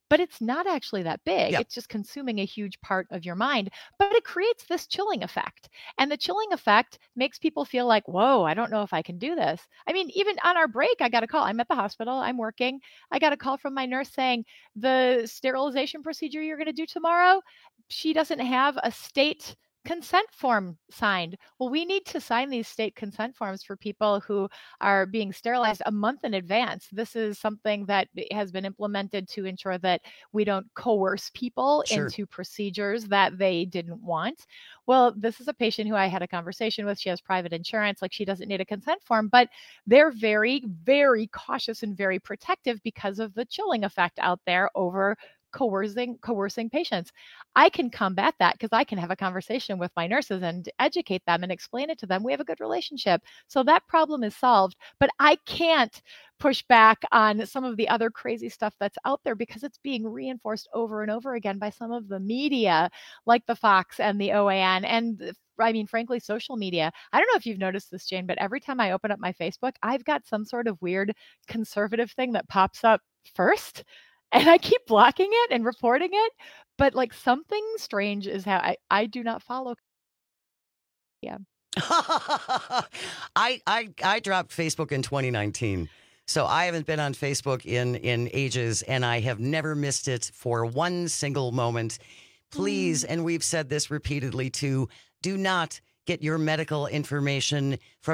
but it's not actually that big. Yeah. It's just consuming a huge part of your mind, but it creates this chilling effect. And the chilling effect makes people feel like, whoa, I don't know if I can do this. I mean, even on our break, I got a call. I'm at the hospital. I'm working. I got a call from my nurse saying the sterilization procedure you're going to do tomorrow, she doesn't have a state consent form signed. Well, we need to sign these state consent forms for people who are being sterilized a month in advance. This is something that has been implemented to ensure that we don't coerce people Sure. into procedures that they didn't want. Well, this is a patient who I had a conversation with. She has private insurance, like she doesn't need a consent form, but they're very, very cautious and very protective because of the chilling effect out there over coercing coercing patients. I can combat that because I can have a conversation with my nurses and educate them and explain it to them. We have a good relationship. So that problem is solved, but I can't push back on some of the other crazy stuff that's out there because it's being reinforced over and over again by some of the media, like the Fox and the O A N and I mean, frankly, social media. I don't know if you've noticed this, Jane, but every time I open up my Facebook, I've got some sort of weird conservative thing that pops up first. And I keep blocking it and reporting it, but like something strange is how I, I do not follow. Yeah. I, I I dropped Facebook in twenty nineteen. So I haven't been on Facebook in, in ages, and I have never missed it for one single moment. Please, mm. and we've said this repeatedly too, do not get your medical information from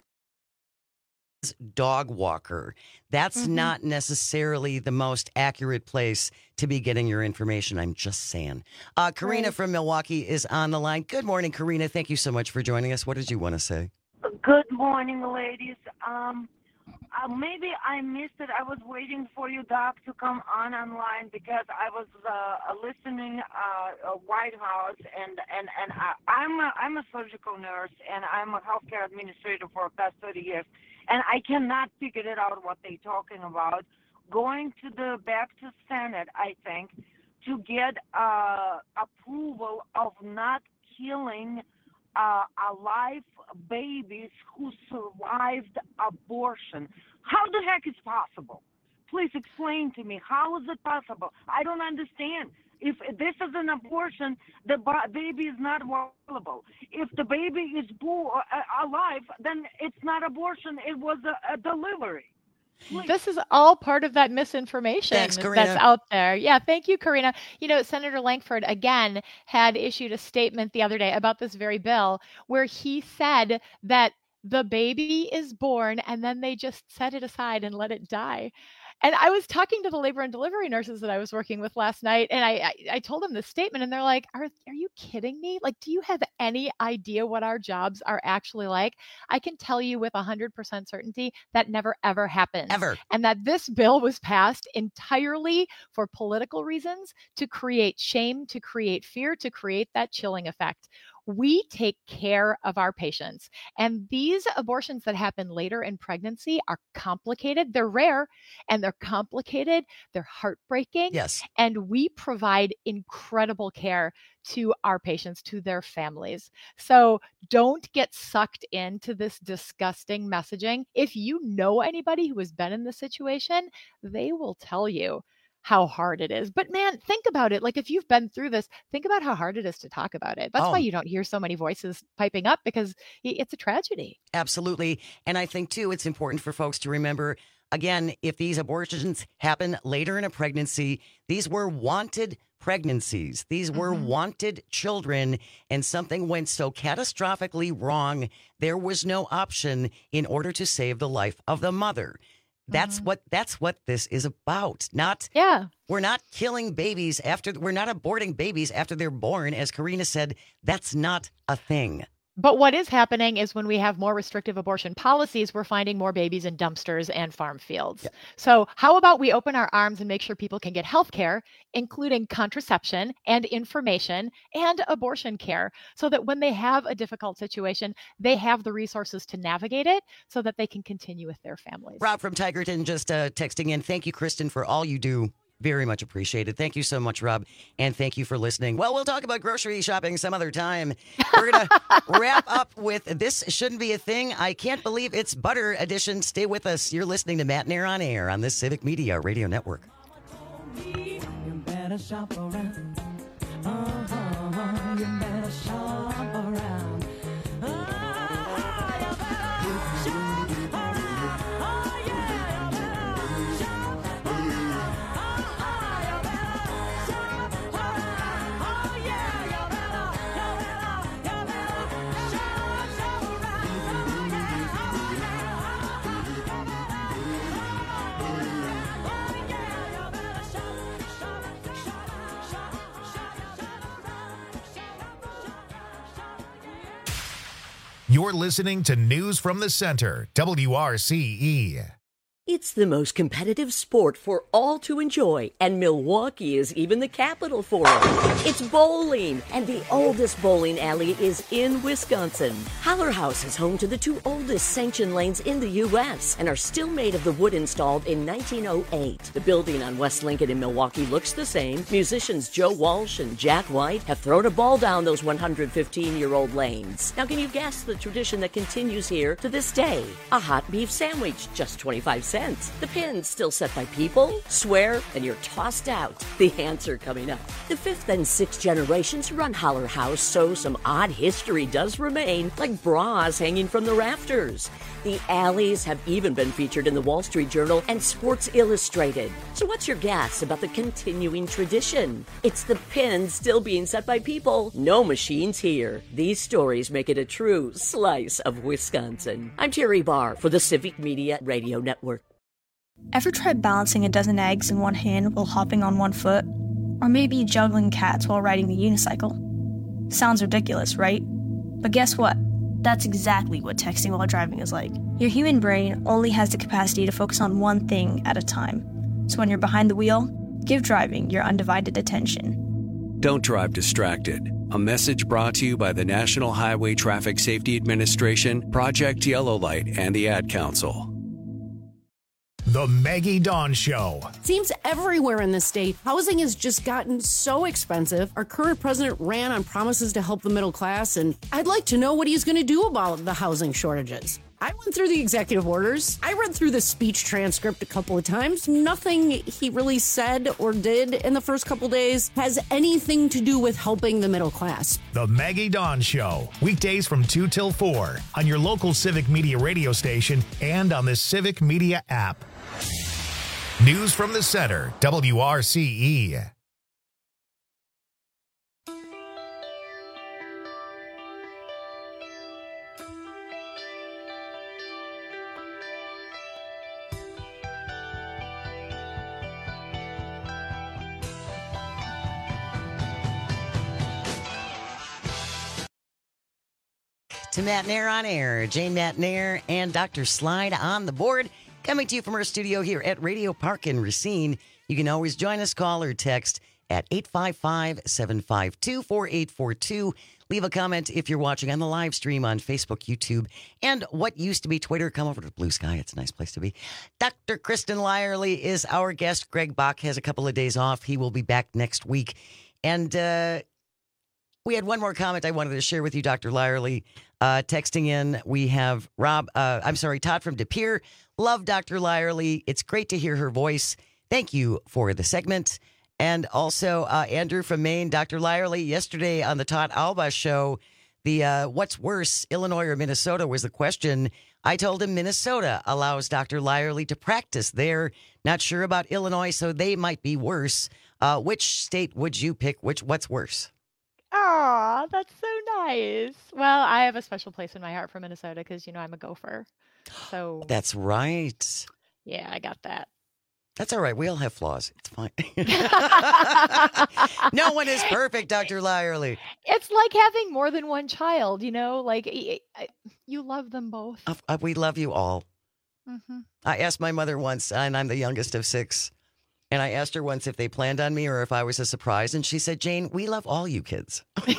dog walker. That's mm-hmm. not necessarily the most accurate place to be getting your information. I'm just saying. Uh, Karina right. from Milwaukee is on the line. Good morning, Karina. Thank you so much for joining us. What did you want to say? Good morning, ladies. Um, uh, maybe I missed it. I was waiting for you, Doc, to come on online because I was uh, listening uh, uh, White House, and and and I, I'm a, I'm a surgical nurse, and I'm a healthcare administrator for the past thirty years. And I cannot figure it out what they're talking about. Going to the back to Senate, I think, to get uh, approval of not killing uh, alive babies who survived abortion. How the heck is possible? Please explain to me. How is it possible? I don't understand. If this is an abortion, the baby is not viable. If the baby is born uh, alive, then it's not abortion. It was a, a delivery. Please. This is all part of that misinformation Thanks, Karina. That's out there. Yeah, thank you, Karina. You know, Senator Langford, again, had issued a statement the other day about this very bill where he said that the baby is born and then they just set it aside and let it die. And I was talking to the labor and delivery nurses that I was working with last night, and I, I, I told them this statement, and they're like, are, are you kidding me? Like, do you have any idea what our jobs are actually like? I can tell you with one hundred percent certainty that never, ever happens. Ever. And that this bill was passed entirely for political reasons, to create shame, to create fear, to create that chilling effect. We take care of our patients. And these abortions that happen later in pregnancy are complicated. They're rare and they're complicated. They're heartbreaking. Yes. And we provide incredible care to our patients, to their families. So don't get sucked into this disgusting messaging. If you know anybody who has been in this situation, they will tell you how hard it is. But man, think about it. Like if you've been through this, think about how hard it is to talk about it. That's Oh. why you don't hear so many voices piping up, because it's a tragedy. Absolutely. And I think, too, it's important for folks to remember, again, if these abortions happen later in a pregnancy, these were wanted pregnancies. These were Mhm. wanted children, and something went so catastrophically wrong, there was no option in order to save the life of the mother. That's what that's what this is about. Not Yeah. We're not killing babies after we're not aborting babies after they're born. As Karina said, that's not a thing. But what is happening is when we have more restrictive abortion policies, we're finding more babies in dumpsters and farm fields. Yeah. So how about we open our arms and make sure people can get health care, including contraception and information and abortion care, so that when they have a difficult situation, they have the resources to navigate it so that they can continue with their families. Rob from Tigerton just uh, texting in. Thank you, Kristen, for all you do. Very much appreciated. Thank you so much, Rob. And thank you for listening. Well, we'll talk about grocery shopping some other time. We're going to wrap up with This Shouldn't Be a Thing. I Can't Believe It's Butter edition. Stay with us. You're listening to Matt Nair on Air on the Civic Media Radio Network. You better better shop around. Uh-huh, you better shop around. Uh, you better shop around. Oh yeah, you better shop around. Uh-huh, you better shop around. Oh yeah, you better, you better, you better shop, shop around. Oh yeah, oh yeah, oh yeah, you better, oh yeah, you better shop, shop, shop, shop, shop, shop. You're listening to News from the Center, W R C E. It's the most competitive sport for all to enjoy, and Milwaukee is even the capital for it. It's bowling, and the oldest bowling alley is in Wisconsin. Holler House is home to the two oldest sanctioned lanes in the U S and are still made of the wood installed in nineteen oh eight. The building on West Lincoln in Milwaukee looks the same. Musicians Joe Walsh and Jack White have thrown a ball down those one hundred fifteen-year-old lanes. Now, can you guess the tradition that continues here to this day? A hot beef sandwich, just twenty-five cents. The pin's still set by people, swear, and you're tossed out. The answer coming up. The fifth and sixth generations run Holler House, so some odd history does remain, like bras hanging from the rafters. The alleys have even been featured in the Wall Street Journal and Sports Illustrated. So what's your guess about the continuing tradition? It's the pin still being set by people. No machines here. These stories make it a true slice of Wisconsin. I'm Terry Barr for the Civic Media Radio Network. Ever tried balancing a dozen eggs in one hand while hopping on one foot? Or maybe juggling cats while riding the unicycle? Sounds ridiculous, right? But guess what? That's exactly what texting while driving is like. Your human brain only has the capacity to focus on one thing at a time. So when you're behind the wheel, give driving your undivided attention. Don't drive distracted. A message brought to you by the National Highway Traffic Safety Administration, Project Yellow Light, and the Ad Council. The Maggie Dawn Show. Seems everywhere in the state, housing has just gotten so expensive. Our current president ran on promises to help the middle class, and I'd like to know what he's going to do about the housing shortages. I went through the executive orders. I read through the speech transcript a couple of times. Nothing he really said or did in the first couple days has anything to do with helping the middle class. The Maggie Dawn Show. Weekdays from two till four on your local Civic Media radio station and on the Civic Media app. News from the Center, W R C E. To Matt Nair on air, Jane Matt Nair and Doctor Slide on the board. Coming to you from our studio here at Radio Park in Racine. You can always join us, call or text at eight five five, seven five two, four eight four two. Leave a comment if you're watching on the live stream on Facebook, YouTube, and what used to be Twitter. Come over to Blue Sky. It's a nice place to be. Doctor Kristen Lyerly is our guest. Greg Bach has a couple of days off. He will be back next week. And uh, we had one more comment I wanted to share with you, Doctor Lyerly. Uh, texting in, we have Rob, uh, I'm sorry, Todd from De Pere. Love Doctor Lyerly. It's great to hear her voice. Thank you for the segment. And also uh, Andrew from Maine. Doctor Lyerly, yesterday on the Todd Alba show, the uh, what's worse, Illinois or Minnesota was the question. I told him Minnesota allows Doctor Lyerly to practice there. Not sure about Illinois, so they might be worse. Uh, which state would you pick? Which What's worse? Aw, that's so nice. Well, I have a special place in my heart for Minnesota because, you know, I'm a gopher. So That's right. yeah, I got that. That's all right. We all have flaws. It's fine. No one is perfect, Doctor Lyerly. It's like having more than one child, you know, like y- y- you love them both. Uh, uh, We love you all. hmm I asked my mother once, and I'm the youngest of six, and I asked her once if they planned on me or if I was a surprise, and she said, Jane, we love all you kids.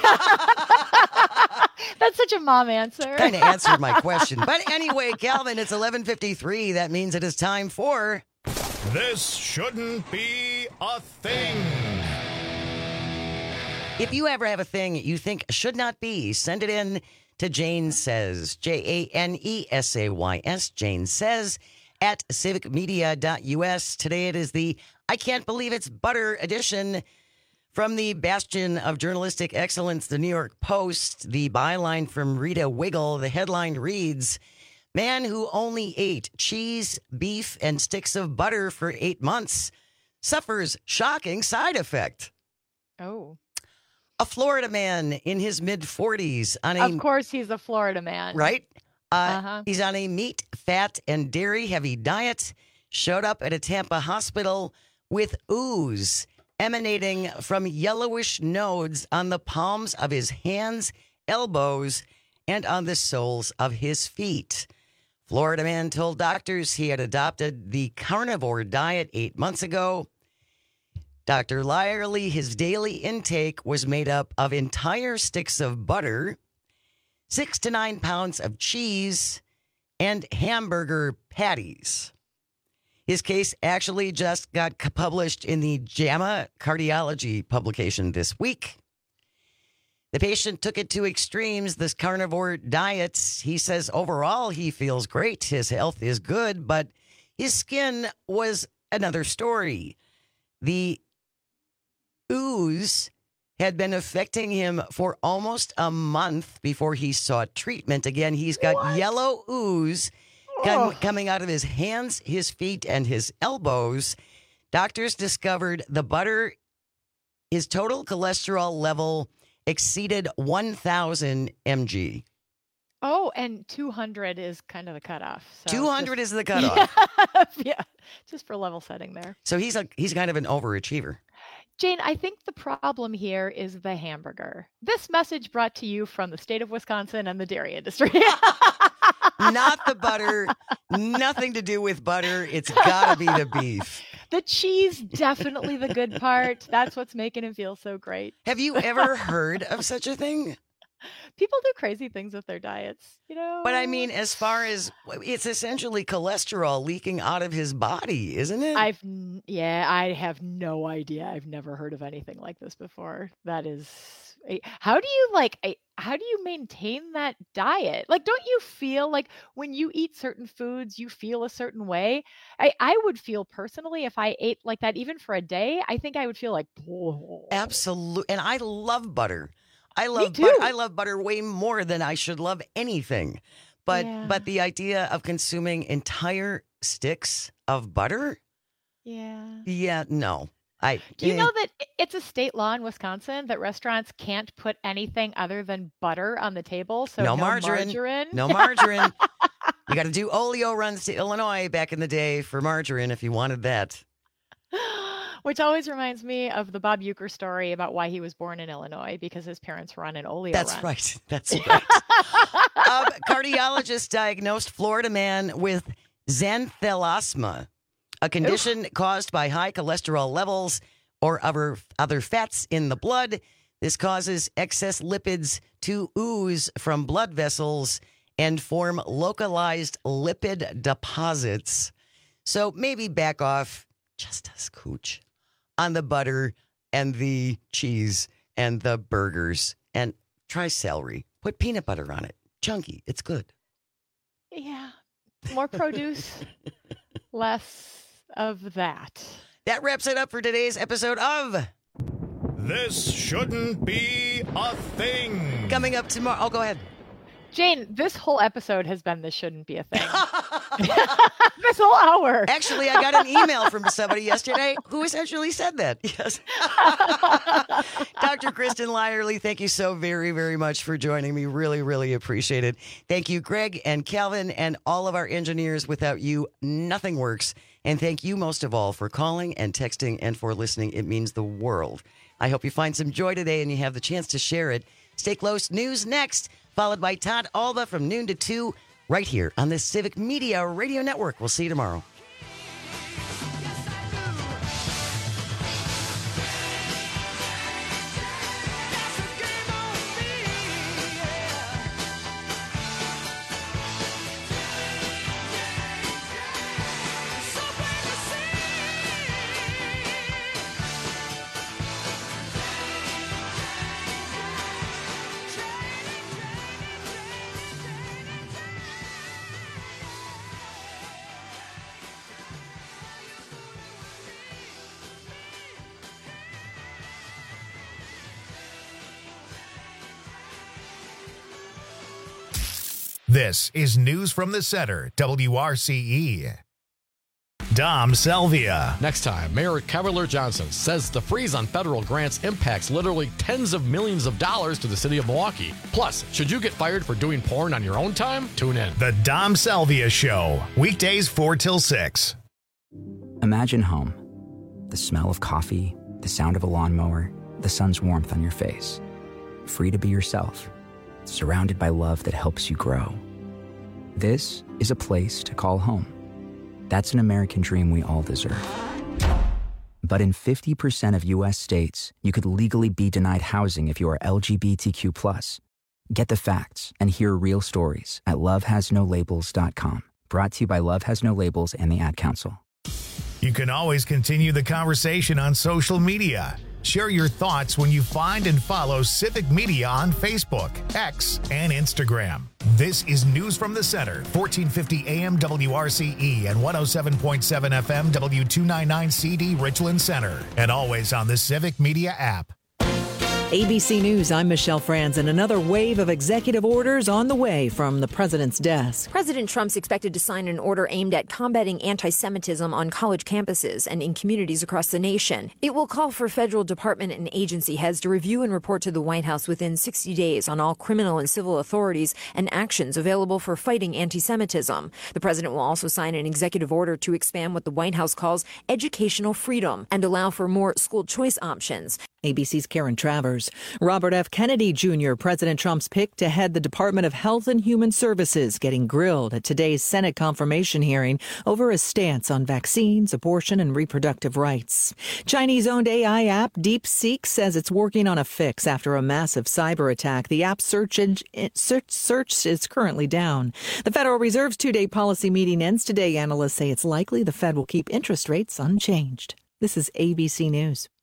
That's such a mom answer. Kind of answered my question. But anyway, Calvin, it's eleven fifty-three. That means it is time for... This shouldn't be a thing. If you ever have a thing you think should not be, send it in to Jane Says, J A N E S A Y S, Jane Says, at civic media dot U S. Today it is the I Can't Believe It's Butter edition. From the bastion of journalistic excellence, the New York Post, the byline from Rita Wiggle, the headline reads, "Man who only ate cheese, beef, and sticks of butter for eight months suffers shocking side effect." Oh. A Florida man in his mid-forties on a... Of course he's a Florida man. Right? Uh, Uh-huh. He's on a meat, fat, and dairy-heavy diet, showed up at a Tampa hospital with ooze emanating from yellowish nodes on the palms of his hands, elbows, and on the soles of his feet. Florida man told doctors he had adopted the carnivore diet eight months ago. Doctor Lyerly, his daily intake was made up of entire sticks of butter, six to nine pounds of cheese, and hamburger patties. His case actually just got c- published in the JAMA Cardiology publication this week. The patient took it to extremes, this carnivore diet. He says overall he feels great. His health is good, but his skin was another story. The ooze had been affecting him for almost a month before he sought treatment. Again, he's got what? yellow ooze com- coming out of his hands, his feet, and his elbows. Doctors discovered the butter, his total cholesterol level exceeded one thousand milligrams. Oh, and two hundred is kind of the cutoff. So two hundred just, is the cutoff. Yeah, yeah, just for level setting there. So he's a he's kind of an overachiever. Jane, I think the problem here is the hamburger. This message brought to you from the state of Wisconsin and the dairy industry. Not the butter, nothing to do with butter. It's got to be the beef. The cheese, definitely the good part. That's what's making him feel so great. Have you ever heard of such a thing? People do crazy things with their diets, you know. But I mean, as far as it's essentially cholesterol leaking out of his body, isn't it? I've n- yeah, I have no idea. I've never heard of anything like this before. That is, a- how do you like? a- How do you maintain that diet? Like, don't you feel like when you eat certain foods, you feel a certain way? I I would feel personally if I ate like that, even for a day. I think I would feel like absolutely. And I love butter. I love too. butter. I love butter way more than I should love anything. But Yeah. but the idea of consuming entire sticks of butter, Yeah. yeah, no. I Do you eh. know that i- it's a state law in Wisconsin that restaurants can't put anything other than butter on the table? So no, no margarine. margarine. No margarine. You got to do oleo runs to Illinois back in the day for margarine if you wanted that. Which always reminds me of the Bob Euchre story about why he was born in Illinois because his parents were on an oleo That's run. right. That's right. um, cardiologist diagnosed Florida man with xanthelasma, a condition caused by high cholesterol levels or other, other fats in the blood. This causes excess lipids to ooze from blood vessels and form localized lipid deposits. So maybe back off just a scooch on the butter and the cheese and the burgers, and try celery. Put peanut butter on it. Chunky. It's good. Yeah. More produce, less of that. That wraps it up for today's episode of This Shouldn't Be a Thing. Coming up tomorrow. Oh, go ahead. Jane, this whole episode has been This Shouldn't Be a Thing. This whole hour. Actually, I got an email from somebody yesterday who essentially said that. Yes. Doctor Kristen Lyerly, thank you so very, very much for joining me. Really, really appreciate it. Thank you, Greg and Calvin and all of our engineers. Without you, nothing works. And thank you most of all for calling and texting and for listening. It means the world. I hope you find some joy today and you have the chance to share it. Stay close. News next, followed by Todd Alba from noon to two, right here on the Civic Media Radio Network. We'll see you tomorrow. This is News from the Center, W R C E. Dom Selvia. Next time, Mayor Cavalier Johnson says the freeze on federal grants impacts literally tens of millions of dollars to the city of Milwaukee. Plus, should you get fired for doing porn on your own time? Tune in. The Dom Selvia Show, weekdays four till six. Imagine home. The smell of coffee, the sound of a lawnmower, the sun's warmth on your face. Free to be yourself, surrounded by love that helps you grow. This is a place to call home. That's an American dream we all deserve. But in fifty percent of U S states, you could legally be denied housing if you are L G B T Q plus. Get the facts and hear real stories at love has no labels dot com. Brought to you by Love Has No Labels and the Ad Council. You can always continue the conversation on social media. Share your thoughts when you find and follow Civic Media on Facebook, X, and Instagram. This is News from the Center, fourteen fifty A M W R C E and one oh seven point seven F M W two ninety-nine C D Richland Center, and always on the Civic Media app. A B C News, I'm Michelle Franz, and another wave of executive orders on the way from the president's desk. President Trump's expected to sign an order aimed at combating anti-Semitism on college campuses and in communities across the nation. It will call for federal department and agency heads to review and report to the White House within sixty days on all criminal and civil authorities and actions available for fighting anti-Semitism. The president will also sign an executive order to expand what the White House calls educational freedom and allow for more school choice options. A B C's Karen Travers. Robert F. Kennedy Junior, President Trump's pick to head the Department of Health and Human Services, getting grilled at today's Senate confirmation hearing over his stance on vaccines, abortion, and reproductive rights. Chinese-owned A I app DeepSeek says it's working on a fix after a massive cyber attack. The app's search, search, search is currently down. The Federal Reserve's two-day policy meeting ends today. Analysts say it's likely the Fed will keep interest rates unchanged. This is A B C News.